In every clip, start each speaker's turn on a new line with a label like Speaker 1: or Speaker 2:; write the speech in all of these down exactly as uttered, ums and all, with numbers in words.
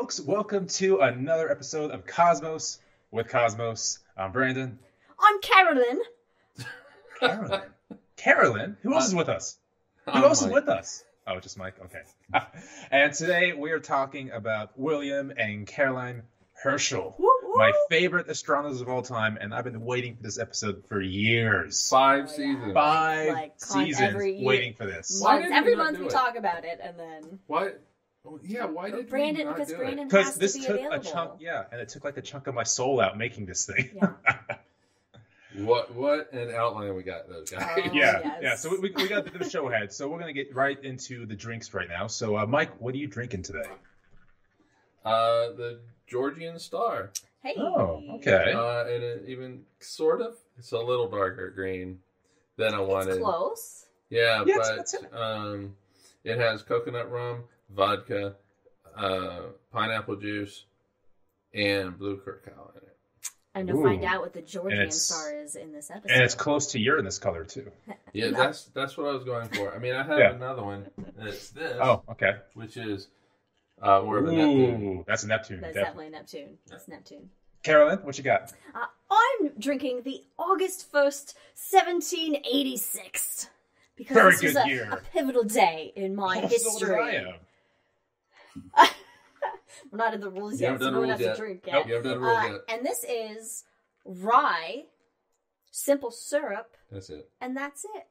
Speaker 1: folks. Welcome to another episode of Cosmos with Cosmos. I'm Brandon.
Speaker 2: I'm Carolyn.
Speaker 1: Carolyn? Carolyn? Who else is with us? Who
Speaker 3: I'm
Speaker 1: else
Speaker 3: Mike.
Speaker 1: is with us? Oh, just Mike? Okay. And today we are talking about William and Caroline Herschel,
Speaker 2: Woo, woo.
Speaker 1: my favorite astronomers of all time, and I've been waiting for this episode for years.
Speaker 3: Five
Speaker 2: Oh, yeah.
Speaker 3: seasons.
Speaker 1: Five
Speaker 2: Like, con-
Speaker 1: seasons
Speaker 2: every year.
Speaker 1: waiting for this.
Speaker 3: Why
Speaker 2: Months.
Speaker 3: didn't
Speaker 2: Every
Speaker 3: we not
Speaker 2: month
Speaker 3: do
Speaker 2: we
Speaker 3: it?
Speaker 2: talk about it, and then
Speaker 3: Why? Oh, yeah, why did
Speaker 2: Brandon,
Speaker 3: we not
Speaker 2: because
Speaker 3: do
Speaker 2: Brandon
Speaker 3: it?
Speaker 1: Because
Speaker 2: has
Speaker 1: this
Speaker 2: to be
Speaker 1: took
Speaker 2: available.
Speaker 1: a chunk, yeah, and it took like a chunk of my soul out making this thing.
Speaker 2: Yeah.
Speaker 3: What what an outline we got, those guys.
Speaker 2: Oh,
Speaker 1: yeah,
Speaker 2: yes.
Speaker 1: yeah. So we, we got the show ahead. So we're gonna get right into the drinks right now. So uh, Mike, what are you drinking today?
Speaker 3: Uh, the Georgian Star.
Speaker 2: Hey.
Speaker 1: Oh, okay.
Speaker 3: Uh, and it even sort of, it's a little darker green than I wanted.
Speaker 2: It's close.
Speaker 3: Yeah,
Speaker 1: Yeah, it's- that's
Speaker 3: but
Speaker 1: it.
Speaker 3: um, it has coconut rum, vodka, uh, pineapple juice, and blue curacao in it.
Speaker 2: And to
Speaker 1: Ooh.
Speaker 2: find out what the Georgian
Speaker 1: it's-
Speaker 2: star is in this episode.
Speaker 1: And it's close to your in this color too.
Speaker 3: Yeah,
Speaker 2: No.
Speaker 3: that's that's what I was going for. I mean, I have
Speaker 1: Yeah.
Speaker 3: another one. And it's this.
Speaker 1: Oh, okay.
Speaker 3: Which is uh, more of a Neptune.
Speaker 1: Ooh, that's a Neptune.
Speaker 2: That's
Speaker 1: Definitely.
Speaker 2: definitely Neptune. That's Neptune.
Speaker 1: Carolyn, what you got?
Speaker 2: Uh, I'm drinking the August first, seventeen eighty-six. Because
Speaker 1: Very
Speaker 2: this was
Speaker 1: good
Speaker 2: a,
Speaker 1: year.
Speaker 2: a pivotal day in my
Speaker 1: Oh, so
Speaker 2: history.
Speaker 1: old as I am.
Speaker 2: We're not in the rules
Speaker 3: You
Speaker 2: yet,
Speaker 3: haven't
Speaker 2: so
Speaker 3: done
Speaker 2: no one
Speaker 3: rules
Speaker 2: has
Speaker 3: yet.
Speaker 2: to drink
Speaker 1: Nope.
Speaker 2: yet.
Speaker 3: You haven't done rules
Speaker 2: Uh,
Speaker 3: yet.
Speaker 2: and this is rye, simple syrup,
Speaker 3: That's it.
Speaker 2: and that's it.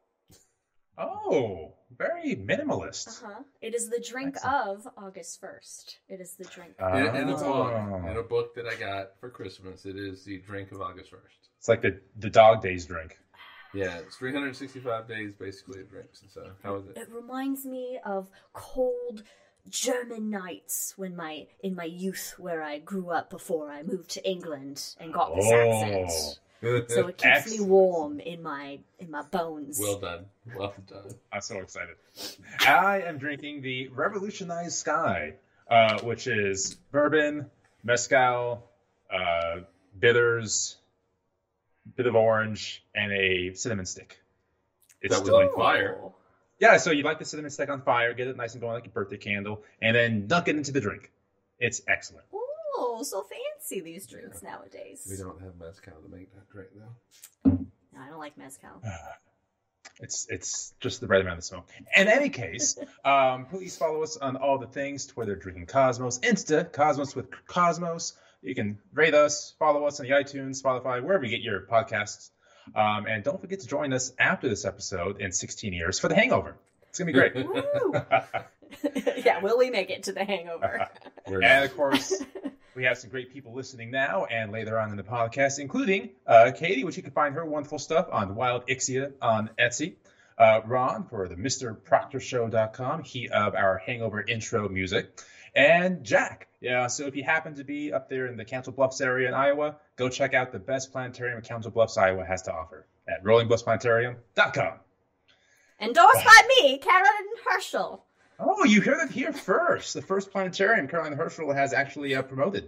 Speaker 1: Oh, very minimalist.
Speaker 2: Uh-huh. It is the drink
Speaker 1: Excellent.
Speaker 2: of August first. It is the drink.
Speaker 1: Uh,
Speaker 3: In, in a book,
Speaker 1: Oh.
Speaker 3: in a book that I got for Christmas, it is the drink of August first.
Speaker 1: It's like the the dog days drink.
Speaker 3: Yeah, it's three hundred sixty-five days basically it drinks. So how is it?
Speaker 2: It reminds me of cold German nights when my in my youth, where I grew up before I moved to England and got this
Speaker 1: Oh.
Speaker 2: accent. So it keeps me
Speaker 1: Excellent.
Speaker 2: warm in my in my bones.
Speaker 3: Well done. Well done.
Speaker 1: I'm so excited. I am drinking the Revolutionized Sky, uh, which is bourbon, mezcal, uh, bitters, bit of orange, and a cinnamon stick. It's
Speaker 3: That was
Speaker 1: delightful.
Speaker 3: on fire.
Speaker 2: Oh.
Speaker 1: Yeah, so you light the cinnamon stick on fire, get it nice and going like a birthday candle, and then dunk it into the drink. It's excellent.
Speaker 2: Oh, so fancy these drinks nowadays.
Speaker 3: We don't have mezcal to make that drink though.
Speaker 2: No, I don't like mezcal.
Speaker 1: It's it's just the right amount of smoke. In any case, um, please follow us on all the things: Twitter, Drinking Cosmos, Insta, Cosmos with Cosmos. You can rate us, follow us on the iTunes, Spotify, wherever you get your podcasts. Um, and don't forget to join us after this episode in sixteen years for The Hangover. It's gonna be great.
Speaker 2: Woo! Yeah, will we make it to the hangover?
Speaker 3: We're
Speaker 1: And
Speaker 3: not.
Speaker 1: of course, we have some great people listening now and later on in the podcast, including uh, Katie, which you can find her wonderful stuff on Wild Ixia on Etsy. Uh, Ron for the Mister Proctor Show dot com, he of our Hangover intro music. And Jack. Yeah, so if you happen to be up there in the Council Bluffs area in Iowa, go check out the best planetarium Council Bluffs, Iowa has to offer at rolling bluffs planetarium dot com.
Speaker 2: Endorsed by me, Carolyn Herschel.
Speaker 1: Oh, you heard it here first. The first planetarium Caroline Herschel has actually uh, promoted.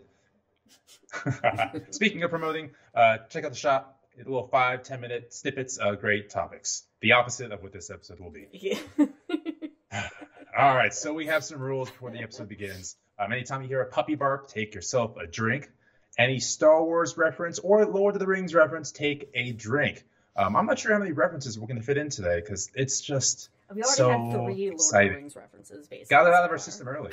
Speaker 1: Speaking of promoting, uh, check out the shop. A little five, ten minute snippets of great topics. The opposite of what this episode will be.
Speaker 2: Yeah.
Speaker 1: All right, so we have some rules before the episode begins. Um, anytime you hear a puppy bark, take yourself a drink. Any Star Wars reference or Lord of the Rings reference, take a drink. Um, I'm not sure how many references we're going to fit in today because it's just
Speaker 2: We already
Speaker 1: so
Speaker 2: had three Lord
Speaker 1: exciting.
Speaker 2: of the Rings references, basically.
Speaker 1: Got it out of our
Speaker 2: so far.
Speaker 1: system early.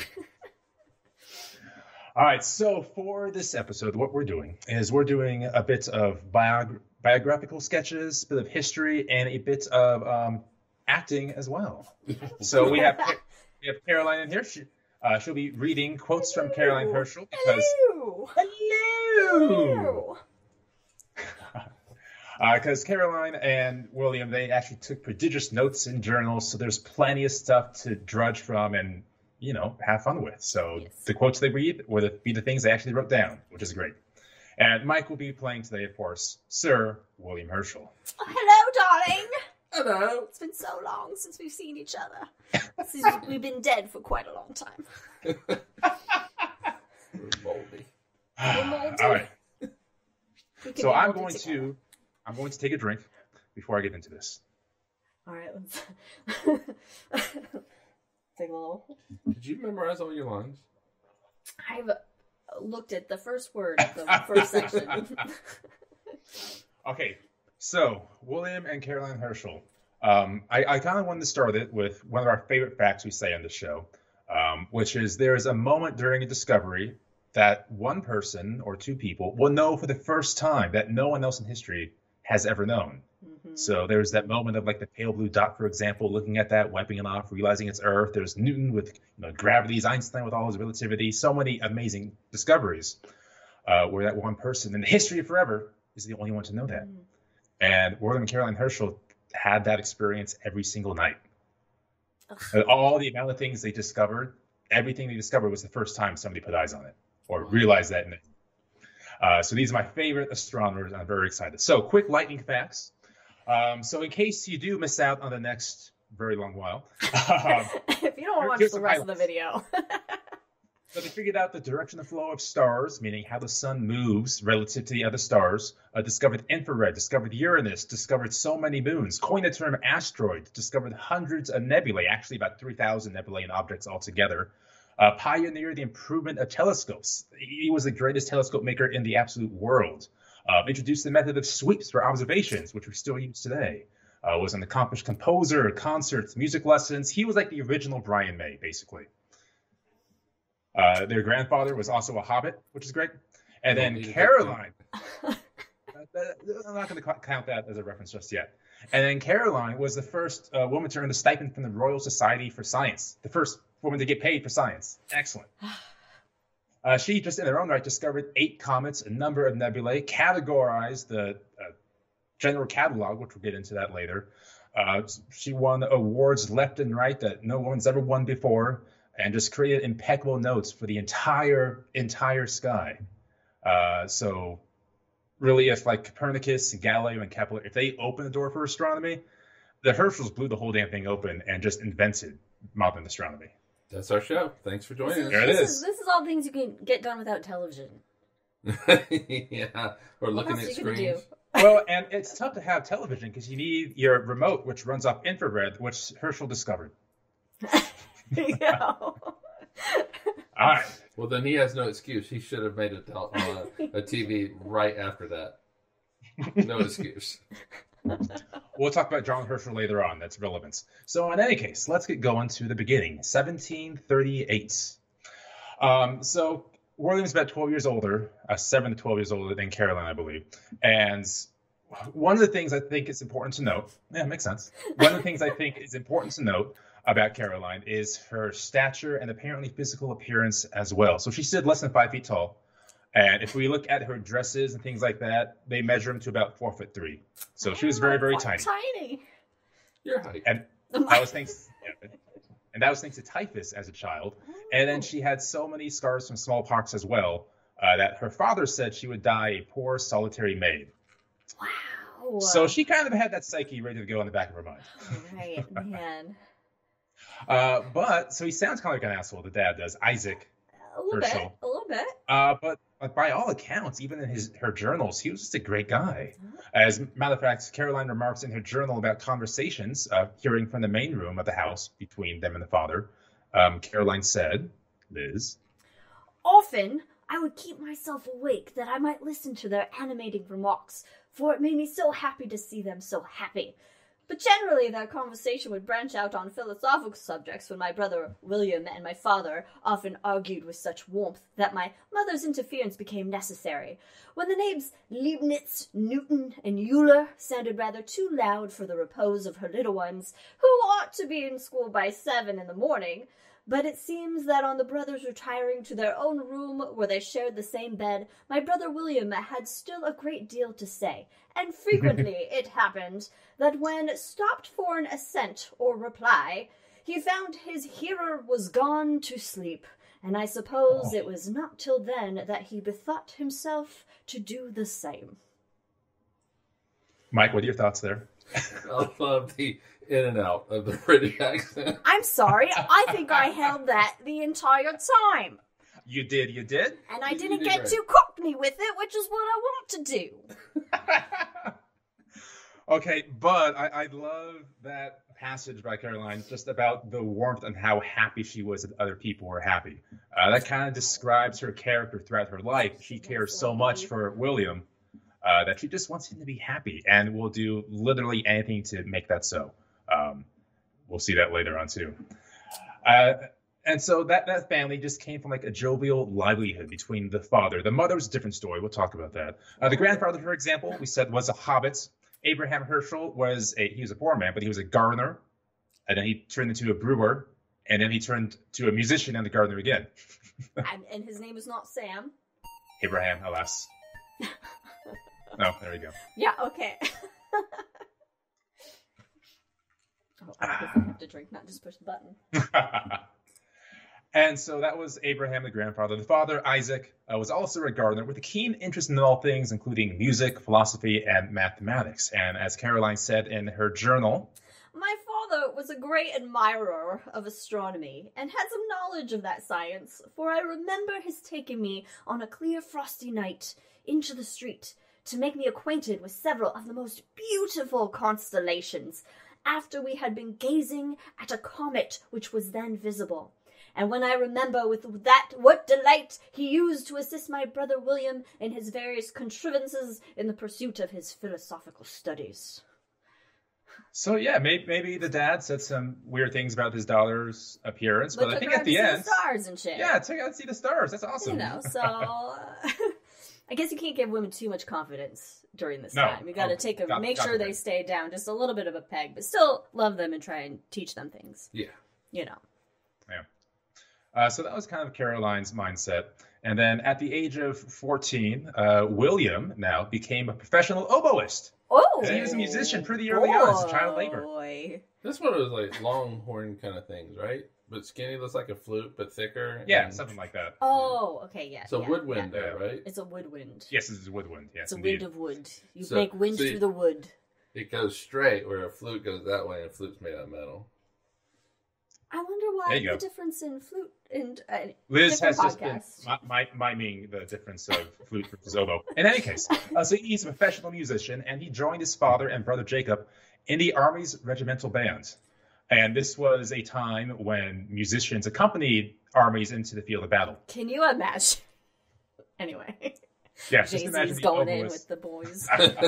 Speaker 1: All right, so for this episode, what we're doing is we're doing a bit of biog- biographical sketches, a bit of history, and a bit of um, acting as well. So we have we have Caroline in here. She, uh, she'll be reading quotes from Caroline Herschel because
Speaker 2: Hello.
Speaker 1: hello,
Speaker 2: Hello.
Speaker 1: because uh, Caroline and William, they actually took prodigious notes in journals, so there's plenty of stuff to drudge from and, you know, have fun with. So
Speaker 2: Yes.
Speaker 1: the quotes they read will be the things they actually wrote down, which is great. And Mike will be playing today, of course, Sir William Herschel.
Speaker 2: Oh, hello, darling.
Speaker 3: Hello.
Speaker 2: It's been so long since we've seen each other. Since we've been dead for quite a long time.
Speaker 3: We're moldy.
Speaker 2: moldy.
Speaker 1: All right.
Speaker 2: We can
Speaker 1: So
Speaker 2: be
Speaker 1: I'm
Speaker 2: molded
Speaker 1: going
Speaker 2: together.
Speaker 1: to I'm going to take a drink before I get into this.
Speaker 2: All right, let's take a little.
Speaker 3: Did you memorize all your lines?
Speaker 2: I've looked at the first word of the first section.
Speaker 1: Okay, so William and Caroline Herschel. Um, I, I kind of wanted to start it with one of our favorite facts we say on the show, um, which is there is a moment during a discovery that one person or two people will know for the first time that no one else in history has ever known. Mm-hmm. So there's that moment of like the pale blue dot, for example, looking at that, wiping it off, realizing it's Earth. There's Newton with you know gravities, Einstein with all his relativity, so many amazing discoveries. Uh, where that one person in the history of forever is the only one to know that. Mm-hmm. And William and Caroline Herschel had that experience every single night. All the amount of things they discovered, everything they discovered was the first time somebody put eyes on it or realized that. Uh, so these are my favorite astronomers, and I'm very excited. So quick lightning facts. Um, so in case you do miss out on the next very long while. Um,
Speaker 2: if you don't watch the rest highlights. of the video.
Speaker 1: So they figured out the direction of flow of stars, meaning how the sun moves relative to the other stars, uh, discovered infrared, discovered Uranus, discovered so many moons, coined the term asteroid, discovered hundreds of nebulae, actually about three thousand nebulae and objects altogether, uh, pioneered the improvement of telescopes. He was the greatest telescope maker in the absolute world. Uh, introduced the method of sweeps for observations, which we still use today. Uh, was an accomplished composer, concerts, music lessons. He was like the original Brian May, basically. Uh, their grandfather was also a hobbit, which is great. And then Caroline, uh, I'm not going to count that as a reference just yet. And then Caroline was the first uh, woman to earn a stipend from the Royal Society for Science, the first woman to get paid for science. Excellent. Uh, she, just in her own right, discovered eight comets, a number of nebulae, categorized the uh, general catalog, which we'll get into that later. Uh, she won awards left and right that no one's ever won before, and just created impeccable notes for the entire entire sky. Uh, so really, if like Copernicus, Galileo, and Kepler, if they opened the door for astronomy, the Herschels blew the whole damn thing open and just invented modern astronomy.
Speaker 3: That's our show. Thanks for joining us.
Speaker 1: There it
Speaker 2: this
Speaker 1: is.
Speaker 2: is. This is all things you can get done without television.
Speaker 3: Yeah, or looking at screens.
Speaker 1: Well, and it's tough to have television because you need your remote, which runs off infrared, which Herschel discovered.
Speaker 2: Yeah.
Speaker 1: All right.
Speaker 3: Well, then he has no excuse. He should have made a, tel- uh, a T V right after that. No excuse.
Speaker 1: We'll talk about John Herschel later on. That's relevance. So in any case, let's get going to the beginning. seventeen thirty-eight. Um, so William's about twelve years older, uh, seven to twelve years older than Caroline, I believe. And one of the things I think is important to note, yeah, it makes sense. One of the things I think is important to note about Caroline is her stature and apparently physical appearance as well. So she stood less than five feet tall. And if we look at her dresses and things like that, they measure them to about four foot three. So she was very, very tiny.
Speaker 2: Tiny.
Speaker 3: Your height.
Speaker 1: And that was thanks, and that was thanks to typhus as a child. And then she had so many scars from smallpox as well uh, that her father said she would die a poor, solitary maid.
Speaker 2: Wow.
Speaker 1: So she kind of had that psyche ready to go in the back of her mind.
Speaker 2: Right, man.
Speaker 1: Uh, but so he sounds kind of like an asshole. The dad does, Isaac
Speaker 2: A little
Speaker 1: Herschel.
Speaker 2: bit. A little bit.
Speaker 1: Uh, but, but by all accounts, even in his her journals, he was just a great guy. As a matter of fact, Caroline remarks in her journal about conversations uh, hearing from the main room of the house between them and the father. Um, Caroline said, Liz,
Speaker 2: often I would keep myself awake that I might listen to their animating remarks, for it made me so happy to see them so happy. But generally their conversation would branch out on philosophical subjects when my brother William and my father often argued with such warmth that my mother's interference became necessary. When the names Leibniz, Newton, and Euler sounded rather too loud for the repose of her little ones, who ought to be in school by seven in the morning, but it seems that on the brothers retiring to their own room where they shared the same bed, my brother William had still a great deal to say, and frequently it happened that when stopped for an assent or reply, he found his hearer was gone to sleep, and I suppose oh. it was not till then that he bethought himself to do the same.
Speaker 1: Mike, what are your thoughts there?
Speaker 3: I love the in and out of the British accent.
Speaker 2: I'm sorry, I think I held that the entire time.
Speaker 1: You did, you did?
Speaker 2: And I
Speaker 3: You
Speaker 2: didn't
Speaker 3: did
Speaker 2: get
Speaker 3: right.
Speaker 2: too cockney with it, which is what I want to do.
Speaker 1: Okay, but I, I love that passage by Caroline just about the warmth and how happy she was that other people were happy. Uh, that kind of describes her character throughout her life. She cares so much for William uh, that she just wants him to be happy and will do literally anything to make that so. Um, we'll see that later on too. Uh, and so that, that family just came from like a jovial livelihood between the father. The mother was a different story. We'll talk about that. Uh, the grandfather, for example, we said was a hobbit. Abraham Herschel was a, he was a poor man, but he was a gardener. And then he turned into a brewer. And then he turned to a musician and a gardener again.
Speaker 2: and, and his name is not Sam.
Speaker 1: Abraham, alas. No, there you go.
Speaker 2: Yeah, okay. oh, I guess I have to drink, not just push the button.
Speaker 1: And so that was Abraham, the grandfather. The father, Isaac, uh, was also a gardener with a keen interest in all things, including music, philosophy, and mathematics. And as Caroline said in her journal,
Speaker 2: my father was a great admirer of astronomy and had some knowledge of that science, for I remember his taking me on a clear frosty night into the street to make me acquainted with several of the most beautiful constellations, after we had been gazing at a comet which was then visible. And when I remember with that what delight he used to assist my brother William in his various contrivances in the pursuit of his philosophical studies.
Speaker 1: So yeah, maybe, maybe the dad said some weird things about his daughter's appearance, but,
Speaker 2: but
Speaker 1: I think
Speaker 2: her
Speaker 1: at the
Speaker 2: to see
Speaker 1: end,
Speaker 2: the stars and shit.
Speaker 1: Yeah, take out and see the stars. That's awesome.
Speaker 2: You know, so uh, I guess you can't give women too much confidence during this
Speaker 1: No.
Speaker 2: time. You got to
Speaker 1: Oh,
Speaker 2: take a
Speaker 1: got-
Speaker 2: make
Speaker 1: got
Speaker 2: sure
Speaker 1: to
Speaker 2: they
Speaker 1: be.
Speaker 2: stay down just a little bit of a peg, but still love them and try and teach them things.
Speaker 3: Yeah.
Speaker 2: You know.
Speaker 1: Uh, so that was kind of Caroline's mindset. And then at the age of fourteen, uh, William now became a professional oboist.
Speaker 2: Oh,
Speaker 1: And he was a musician pretty early on as a child labor.
Speaker 2: Boy.
Speaker 3: This one was like longhorn kind of things, right? But skinny, looks like a flute, but thicker.
Speaker 1: Yeah,
Speaker 3: and-
Speaker 1: something like that.
Speaker 2: Oh, okay, yeah.
Speaker 3: So
Speaker 2: yeah,
Speaker 3: woodwind
Speaker 2: yeah.
Speaker 3: there, right?
Speaker 2: It's a woodwind.
Speaker 1: Yes, this is woodwind. Yes,
Speaker 2: It's a
Speaker 1: indeed.
Speaker 2: wind of wood. You
Speaker 3: So-
Speaker 2: make wind
Speaker 3: see-
Speaker 2: through the wood.
Speaker 3: It goes straight, where a flute goes that way, and a flute's made out of metal.
Speaker 2: I wonder why
Speaker 1: There you
Speaker 2: the
Speaker 1: go.
Speaker 2: difference in flute and uh,
Speaker 1: Liz has
Speaker 2: different
Speaker 1: just
Speaker 2: podcasts.
Speaker 1: been mi- mi- miming the difference of flute versus oboe. In any case, uh, so he's a professional musician, and he joined his father and brother Jacob in the Army's regimental band. And this was a time when musicians accompanied armies into the field of battle.
Speaker 2: Can you imagine? Anyway,
Speaker 1: Yeah, just imagine
Speaker 2: Jay-Z's
Speaker 1: the
Speaker 2: going in
Speaker 1: oboist.
Speaker 2: with the boys.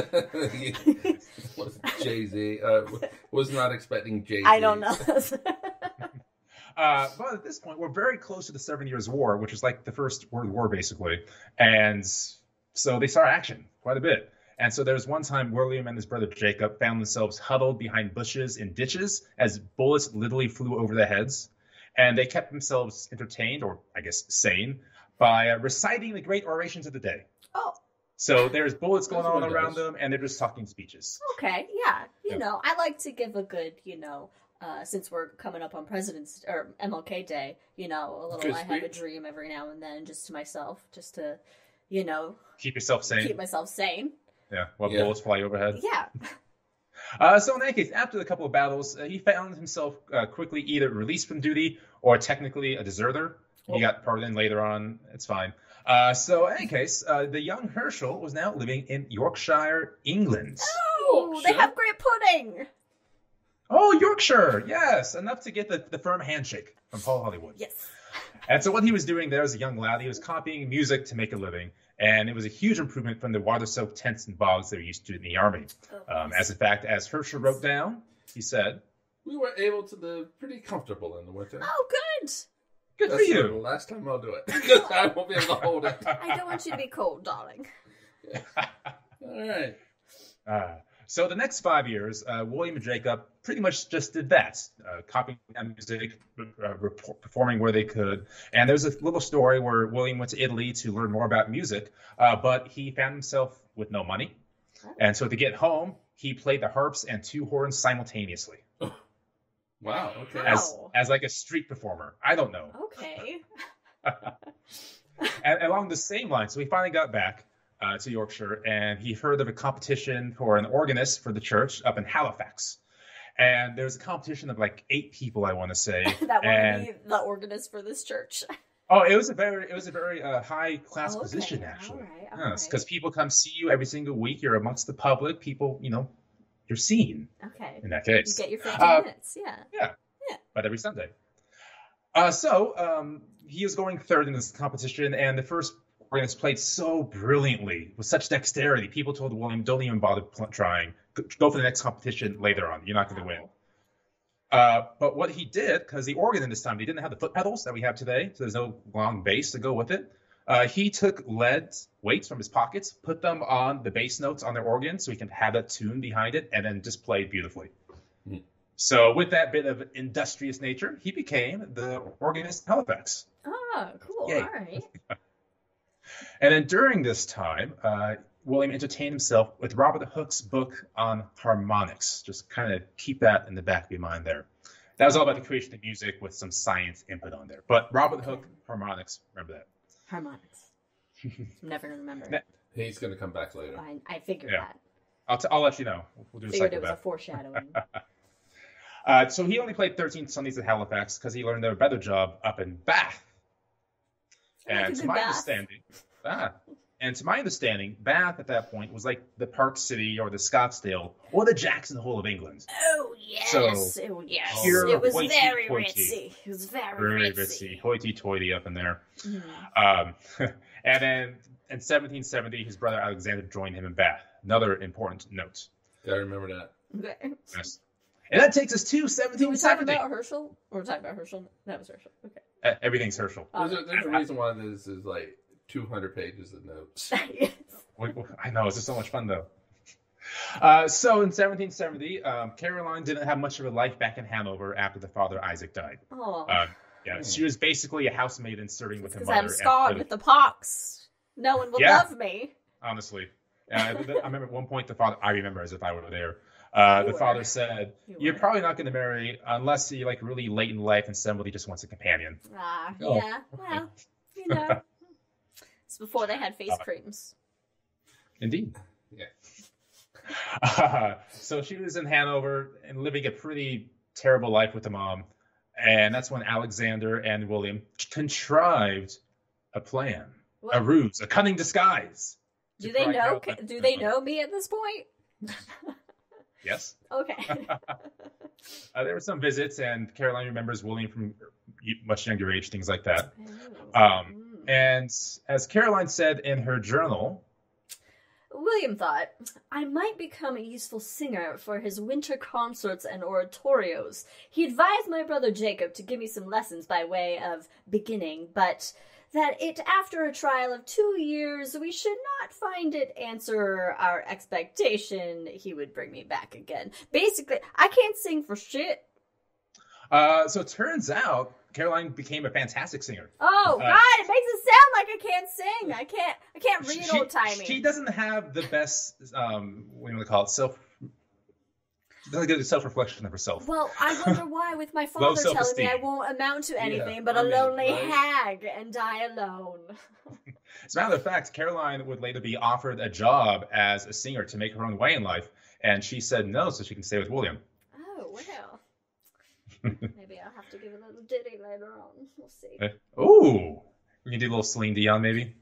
Speaker 3: was Jay Z uh, was not expecting Jay Z.
Speaker 2: I don't know.
Speaker 1: Uh, but at this point, we're very close to the Seven Years' War, which is like the First World War, basically. And so they saw action quite a bit. And so there was one time William and his brother Jacob found themselves huddled behind bushes in ditches as bullets literally flew over their heads. And they kept themselves entertained, or I guess sane, by uh, reciting the great orations of the day.
Speaker 2: Oh,
Speaker 1: So there's bullets going
Speaker 3: That's
Speaker 1: on
Speaker 3: what it
Speaker 1: around
Speaker 3: does.
Speaker 1: them, and they're just talking speeches.
Speaker 2: okay, yeah. You
Speaker 1: Yeah.
Speaker 2: know, I like to give a good, you know, uh, since we're coming up on President's or M L K Day, you know, a little
Speaker 3: Good
Speaker 2: I have a
Speaker 3: speech.
Speaker 2: dream every now and then, just to myself, just to, you know,
Speaker 1: Keep yourself sane.
Speaker 2: keep myself sane.
Speaker 1: Yeah, while
Speaker 3: Yeah.
Speaker 1: bullets fly overhead.
Speaker 2: Yeah.
Speaker 1: Uh, so in any case, after a couple of battles, uh, he found himself uh, quickly either released from duty or technically a deserter. He
Speaker 2: Oh.
Speaker 1: got pardoned in later on. It's fine. Uh, so in any case, uh, the young Herschel was now living in Yorkshire, England.
Speaker 2: Oh, they
Speaker 3: sure.
Speaker 2: have great pudding.
Speaker 1: Oh, Yorkshire! Yes, enough to get the, the firm handshake from Paul Hollywood.
Speaker 2: Yes.
Speaker 1: And so what he was doing there as a young lad, he was copying music to make a living. And it was a huge improvement from the water-soaked tents and bogs they were used to in the army. Um, as in fact, as Herschel wrote down, he said,
Speaker 3: We were able to live pretty comfortable in the winter.
Speaker 2: Oh, good.
Speaker 1: good for
Speaker 3: That's
Speaker 1: you.
Speaker 3: the last time I'll do it. Because I won't be able to hold it.
Speaker 2: I don't want you to be cold, darling.
Speaker 3: All right.
Speaker 1: Uh, so the next five years, uh, William and Jacob pretty much just did that, uh, copying that music, uh, report, performing where they could. And there's a little story where William went to Italy to learn more about music, uh, but he found himself with no money. And so to get home, he played the harps and two horns simultaneously
Speaker 3: Wow. Okay.
Speaker 2: Wow.
Speaker 1: as, as like a street performer. I don't know.
Speaker 2: Okay.
Speaker 1: And along the same line, so he finally got back uh, to Yorkshire, and he heard of a competition for an organist for the church up in Halifax. And there was a competition of like eight people, I want to say.
Speaker 2: That
Speaker 1: and,
Speaker 2: would be the organist for this church.
Speaker 1: Oh, it was a very, it was a very uh, high class
Speaker 2: Okay,
Speaker 1: position, actually.
Speaker 2: all right, all
Speaker 1: Yes,
Speaker 2: right.
Speaker 1: because people come see you every single week. You're amongst the public. People, you know, you're seen
Speaker 2: Okay.
Speaker 1: in that
Speaker 2: You
Speaker 1: case.
Speaker 2: get your fifteen
Speaker 1: Uh,
Speaker 2: minutes, yeah.
Speaker 1: But every Sunday. Uh, so um, he was going third in this competition, and the first organist played so brilliantly with such dexterity. People told William, "Don't even bother pl- trying. Go for the next competition later on. You're not going to win." Uh, but what he did, because the organ in this time, they didn't have the foot pedals that we have today, so there's no long bass to go with it. Uh, he took lead weights from his pockets, put them on the bass notes on their organ so he can have that tune behind it, and then just played beautifully. Mm. So with that bit of industrious nature, he became the organist Halifax.
Speaker 2: Oh, cool.
Speaker 1: Yay.
Speaker 2: All right.
Speaker 1: And then during this time, uh, William entertained himself with Robert Hooke's book on harmonics. Just kind of keep that in the back of your mind there. That was all about the creation of music with some science input on there. But Robert
Speaker 2: Okay.
Speaker 1: Hooke, harmonics, remember that.
Speaker 2: Harmonics. I'm never going to remember.
Speaker 1: Ne-
Speaker 3: He's going to come back later.
Speaker 2: Fine. I figured
Speaker 1: Yeah.
Speaker 2: that.
Speaker 1: I'll, t- I'll let you know. We'll do a
Speaker 2: Figured
Speaker 1: cycle
Speaker 2: it was a
Speaker 1: back.
Speaker 2: foreshadowing.
Speaker 1: Uh, so he only played thirteen Sundays at Halifax because he learned a better job up in Bath.
Speaker 2: I like
Speaker 1: And
Speaker 2: a
Speaker 1: to
Speaker 2: good
Speaker 1: my
Speaker 2: Bath.
Speaker 1: understanding, ah, and to my understanding, Bath at that point was like the Park City or the Scottsdale or the Jackson Hole of England.
Speaker 2: Oh, yes.
Speaker 1: So,
Speaker 2: oh, yes.
Speaker 1: pure
Speaker 2: It was
Speaker 1: hoity
Speaker 2: very
Speaker 1: toity.
Speaker 2: ritzy. It was very,
Speaker 1: Very
Speaker 2: ritzy.
Speaker 1: ritzy, hoity-toity up in there.
Speaker 2: Mhm.
Speaker 1: Um, and then in seventeen seventy, his brother Alexander joined him in Bath. Another important note.
Speaker 3: Gotta remember that.
Speaker 2: Okay.
Speaker 1: Yes. And that takes us to
Speaker 2: Did we
Speaker 1: seventeen
Speaker 2: talk
Speaker 1: seventy.
Speaker 2: about Herschel? Or we're talking about Herschel? That was Herschel. Okay.
Speaker 1: Uh, everything's Herschel.
Speaker 2: Oh.
Speaker 3: There's, a, there's a reason why this is like two hundred pages of notes.
Speaker 2: Yes.
Speaker 1: Wait, wait, I know, it's just so much fun though. Uh, so in seventeen seventy, um, Caroline didn't have much of a life back in Hanover after the father Isaac died.
Speaker 2: Oh.
Speaker 1: Uh, yeah, she was basically a housemaid and serving with her
Speaker 2: Because
Speaker 1: mother.
Speaker 2: I'm
Speaker 1: and
Speaker 2: scarred
Speaker 1: living-
Speaker 2: with the pox. No one will
Speaker 1: Yeah.
Speaker 2: love me.
Speaker 1: honestly. Uh, I remember at one point the father, I remember as if I were there, uh,
Speaker 2: You
Speaker 1: the
Speaker 2: were.
Speaker 1: father said,
Speaker 2: You
Speaker 1: you're
Speaker 2: were.
Speaker 1: probably not going to marry unless you're like really late in life and somebody just wants a companion.
Speaker 2: Ah,
Speaker 3: Oh.
Speaker 2: yeah. Well, you know. It's before they had face
Speaker 1: Uh,
Speaker 2: creams.
Speaker 1: Indeed.
Speaker 3: Yeah.
Speaker 1: Uh, so she was in Hanover and living a pretty terrible life with the mom. And that's when Alexander and William contrived a plan,
Speaker 2: What?
Speaker 1: a ruse, a cunning disguise. to
Speaker 2: Do they
Speaker 1: pry
Speaker 2: know?
Speaker 1: Caroline
Speaker 2: Do
Speaker 1: from
Speaker 2: they
Speaker 1: her.
Speaker 2: know me at this point?
Speaker 1: Yes.
Speaker 2: Okay.
Speaker 1: Uh, there were some visits, and Caroline remembers William from much younger age, things like that.
Speaker 2: Oh.
Speaker 1: Um,
Speaker 2: Mm.
Speaker 1: And as Caroline said in her journal,
Speaker 2: William thought, I might become a useful singer for his winter concerts and oratorios. He advised my brother Jacob to give me some lessons by way of beginning, but that it, after a trial of two years, we should not find it answer our expectation, he would bring me back again. Basically, I can't sing for shit.
Speaker 1: uh, so it turns out Caroline became a fantastic singer.
Speaker 2: Oh,
Speaker 1: Uh,
Speaker 2: God, it makes it sound like I can't sing. I can't, I can't read
Speaker 1: She-
Speaker 2: old timey.
Speaker 1: She doesn't have the best, um, what do you want to call it, self, she doesn't get a self-reflection of herself.
Speaker 2: Well, I wonder why, with my father telling me
Speaker 1: self-esteem.
Speaker 2: I won't amount to anything
Speaker 3: Yeah,
Speaker 2: but
Speaker 3: I
Speaker 2: a
Speaker 3: mean,
Speaker 2: lonely
Speaker 3: right?
Speaker 2: hag and die alone.
Speaker 1: As a matter of fact, Caroline would later be offered a job as a singer to make her own way in life, and she said no so she can stay with William.
Speaker 2: Oh, well. Maybe I'll have to give a little ditty later on. We'll see.
Speaker 1: Eh, Ooh, we can do a little Celine Dion maybe.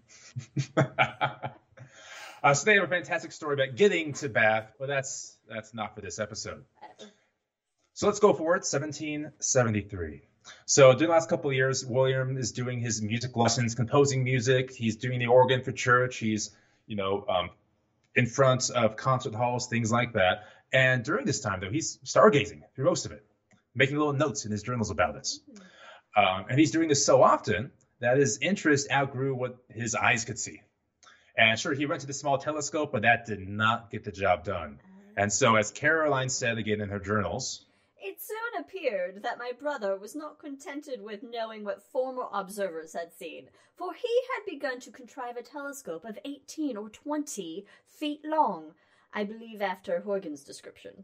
Speaker 1: uh, so they have a fantastic story about getting to Bath, but that's that's not for this episode.
Speaker 2: Uh,
Speaker 1: So let's go forward, seventeen seventy-three. So during the last couple of years, William is doing his music lessons, composing music. He's doing the organ for church. He's, you know, um, in front of concert halls, things like that. And during this time, though, he's stargazing through most of it, making little notes in his journals about it. Um, and he's doing this so often that his interest outgrew what his eyes could see. And sure, he rented a small telescope, but that did not get the job done. And so, as Caroline said again in her journals,
Speaker 2: It soon appeared that my brother was not contented with knowing what former observers had seen, for he had begun to contrive a telescope of eighteen or twenty feet long, I believe after Huygens' description.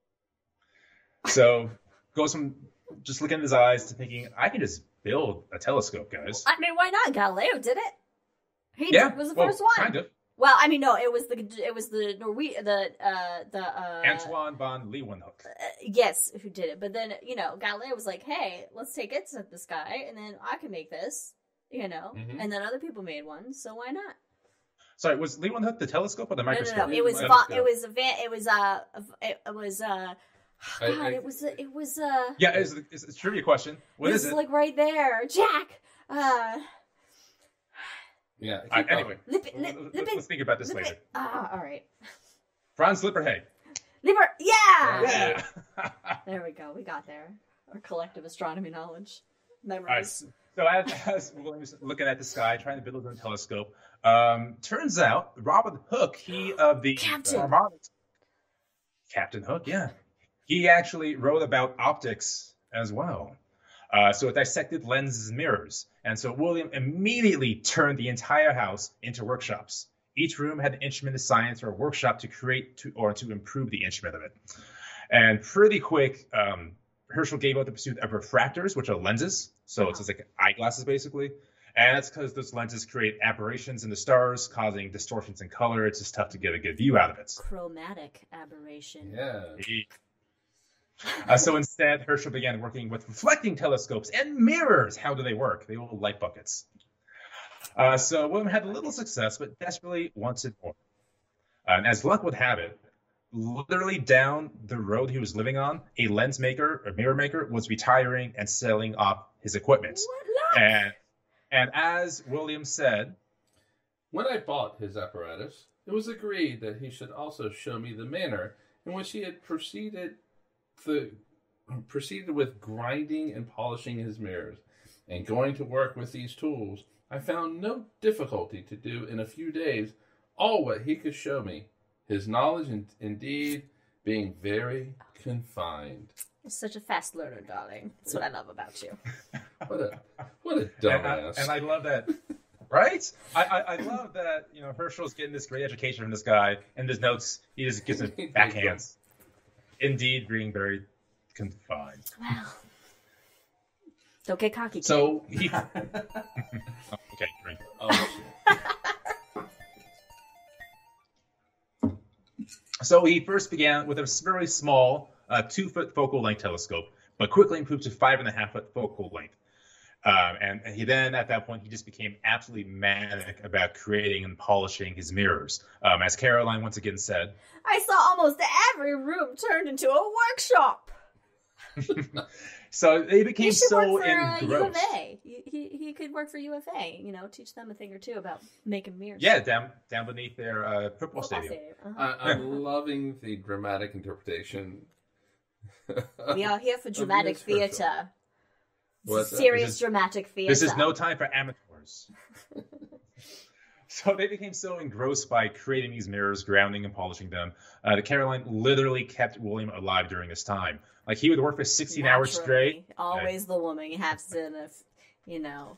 Speaker 1: so goes from just looking at his eyes to thinking, I can just build a telescope, guys.
Speaker 2: I mean, why not? Galileo did it. He
Speaker 1: Yeah,
Speaker 2: did, was the
Speaker 1: well,
Speaker 2: first one.
Speaker 1: kind of.
Speaker 2: Well, I mean, no, it was the it was the Norwe the uh the uh
Speaker 1: Antoine von Leeuwenhoek.
Speaker 2: uh, yes, who did it. But then, you know, Galileo was like, "Hey, let's take it to the sky, and then I can make this." You know,
Speaker 3: Mhm.
Speaker 2: and then other people made one, so why not?
Speaker 1: Sorry, was Leeuwenhoek the telescope or the
Speaker 2: No, no,
Speaker 1: microscope?
Speaker 2: no. It was
Speaker 3: Microscope.
Speaker 2: va- it was a va- it was uh it, it was uh
Speaker 3: I-
Speaker 2: God,
Speaker 3: I-
Speaker 2: it was a, it was uh
Speaker 1: Yeah, it's, it's, it's a trivia question. What
Speaker 2: it
Speaker 1: is
Speaker 2: was
Speaker 1: it?
Speaker 2: like right there, Jack. Uh,
Speaker 3: Yeah.
Speaker 1: Uh,
Speaker 3: keep going.
Speaker 1: anyway,
Speaker 2: lip,
Speaker 1: let's,
Speaker 2: lip, lip,
Speaker 1: let's think about this
Speaker 2: lip,
Speaker 1: later.
Speaker 2: Ah, all right.
Speaker 1: Franz Lipperhead.
Speaker 2: Liber, yeah!
Speaker 1: Yeah.
Speaker 2: There we go. We got there. Our collective astronomy knowledge.
Speaker 1: All right.
Speaker 2: Memories.
Speaker 1: So as, as William was looking at the sky, trying to build his own telescope, um, turns out Robin Hooke, he of the
Speaker 2: Captain.
Speaker 1: harmonics, Captain Hook, yeah, he actually wrote about optics as well. Uh, so it dissected lenses and mirrors, and so William immediately turned the entire house into workshops. Each room had an instrument of science or a workshop to create to, or to improve the instrument of it. And pretty quick, um, Herschel gave up the pursuit of refractors, which are lenses. So it's just like eyeglasses, basically. And that's because those lenses create aberrations in the stars, causing distortions in color. It's just tough to get a good view out of it.
Speaker 2: Chromatic aberration.
Speaker 3: Yeah.
Speaker 1: Uh, so instead, Herschel began working with reflecting telescopes and mirrors. How do they work? They little light buckets. Uh, so William had a little success, but desperately wanted more. Uh, and as luck would have it, literally down the road he was living on, a lens maker or mirror maker was retiring and selling off his equipment.
Speaker 2: What luck?
Speaker 1: And and as William said,
Speaker 3: When I bought his apparatus, it was agreed that he should also show me the manner in which he had proceeded the proceeded with grinding and polishing his mirrors. And going to work with these tools, I found no difficulty to do in a few days all what he could show me. His knowledge, in, indeed, being very confined.
Speaker 2: You're such a fast learner, darling. That's what I love about you.
Speaker 3: What a what a
Speaker 1: and I,
Speaker 3: dumbass!
Speaker 1: and I love that, right? I, I, I love that, you know, Herschel's getting this great education from this guy, and his notes, he just gives him backhands. Indeed, being very confined.
Speaker 2: Well, don't get cocky, kid.
Speaker 1: So he. Oh, okay, drink.
Speaker 3: Oh, shit.
Speaker 1: So he first began with a very small uh, two-foot focal length telescope, but quickly improved to five and a half foot focal length. Um, and he then, at that point, he just became absolutely manic about creating and polishing his mirrors. Um, as Caroline once again said,
Speaker 2: I saw almost every room turned into a workshop.
Speaker 1: so they became
Speaker 2: He should
Speaker 1: so
Speaker 2: work for uh, U of
Speaker 1: engrossed.
Speaker 2: A. He, he, he could work for U of A, you know, teach them a thing or two about making mirrors.
Speaker 1: Yeah, down down beneath their uh, football
Speaker 2: Football
Speaker 1: stadium.
Speaker 2: stadium, uh-huh.
Speaker 3: I, I'm loving the dramatic interpretation.
Speaker 2: We are here for dramatic
Speaker 3: Miss Herschel.
Speaker 2: theater.
Speaker 3: What's that?
Speaker 2: Serious
Speaker 1: This is-
Speaker 2: dramatic theater.
Speaker 1: This is no time for amateurs. So they became so engrossed by creating these mirrors, grounding and polishing them, uh, that Caroline literally kept William alive during this time. Like, he would work for sixteen hours
Speaker 2: Naturally.
Speaker 1: straight.
Speaker 2: Always the woman has to, you know.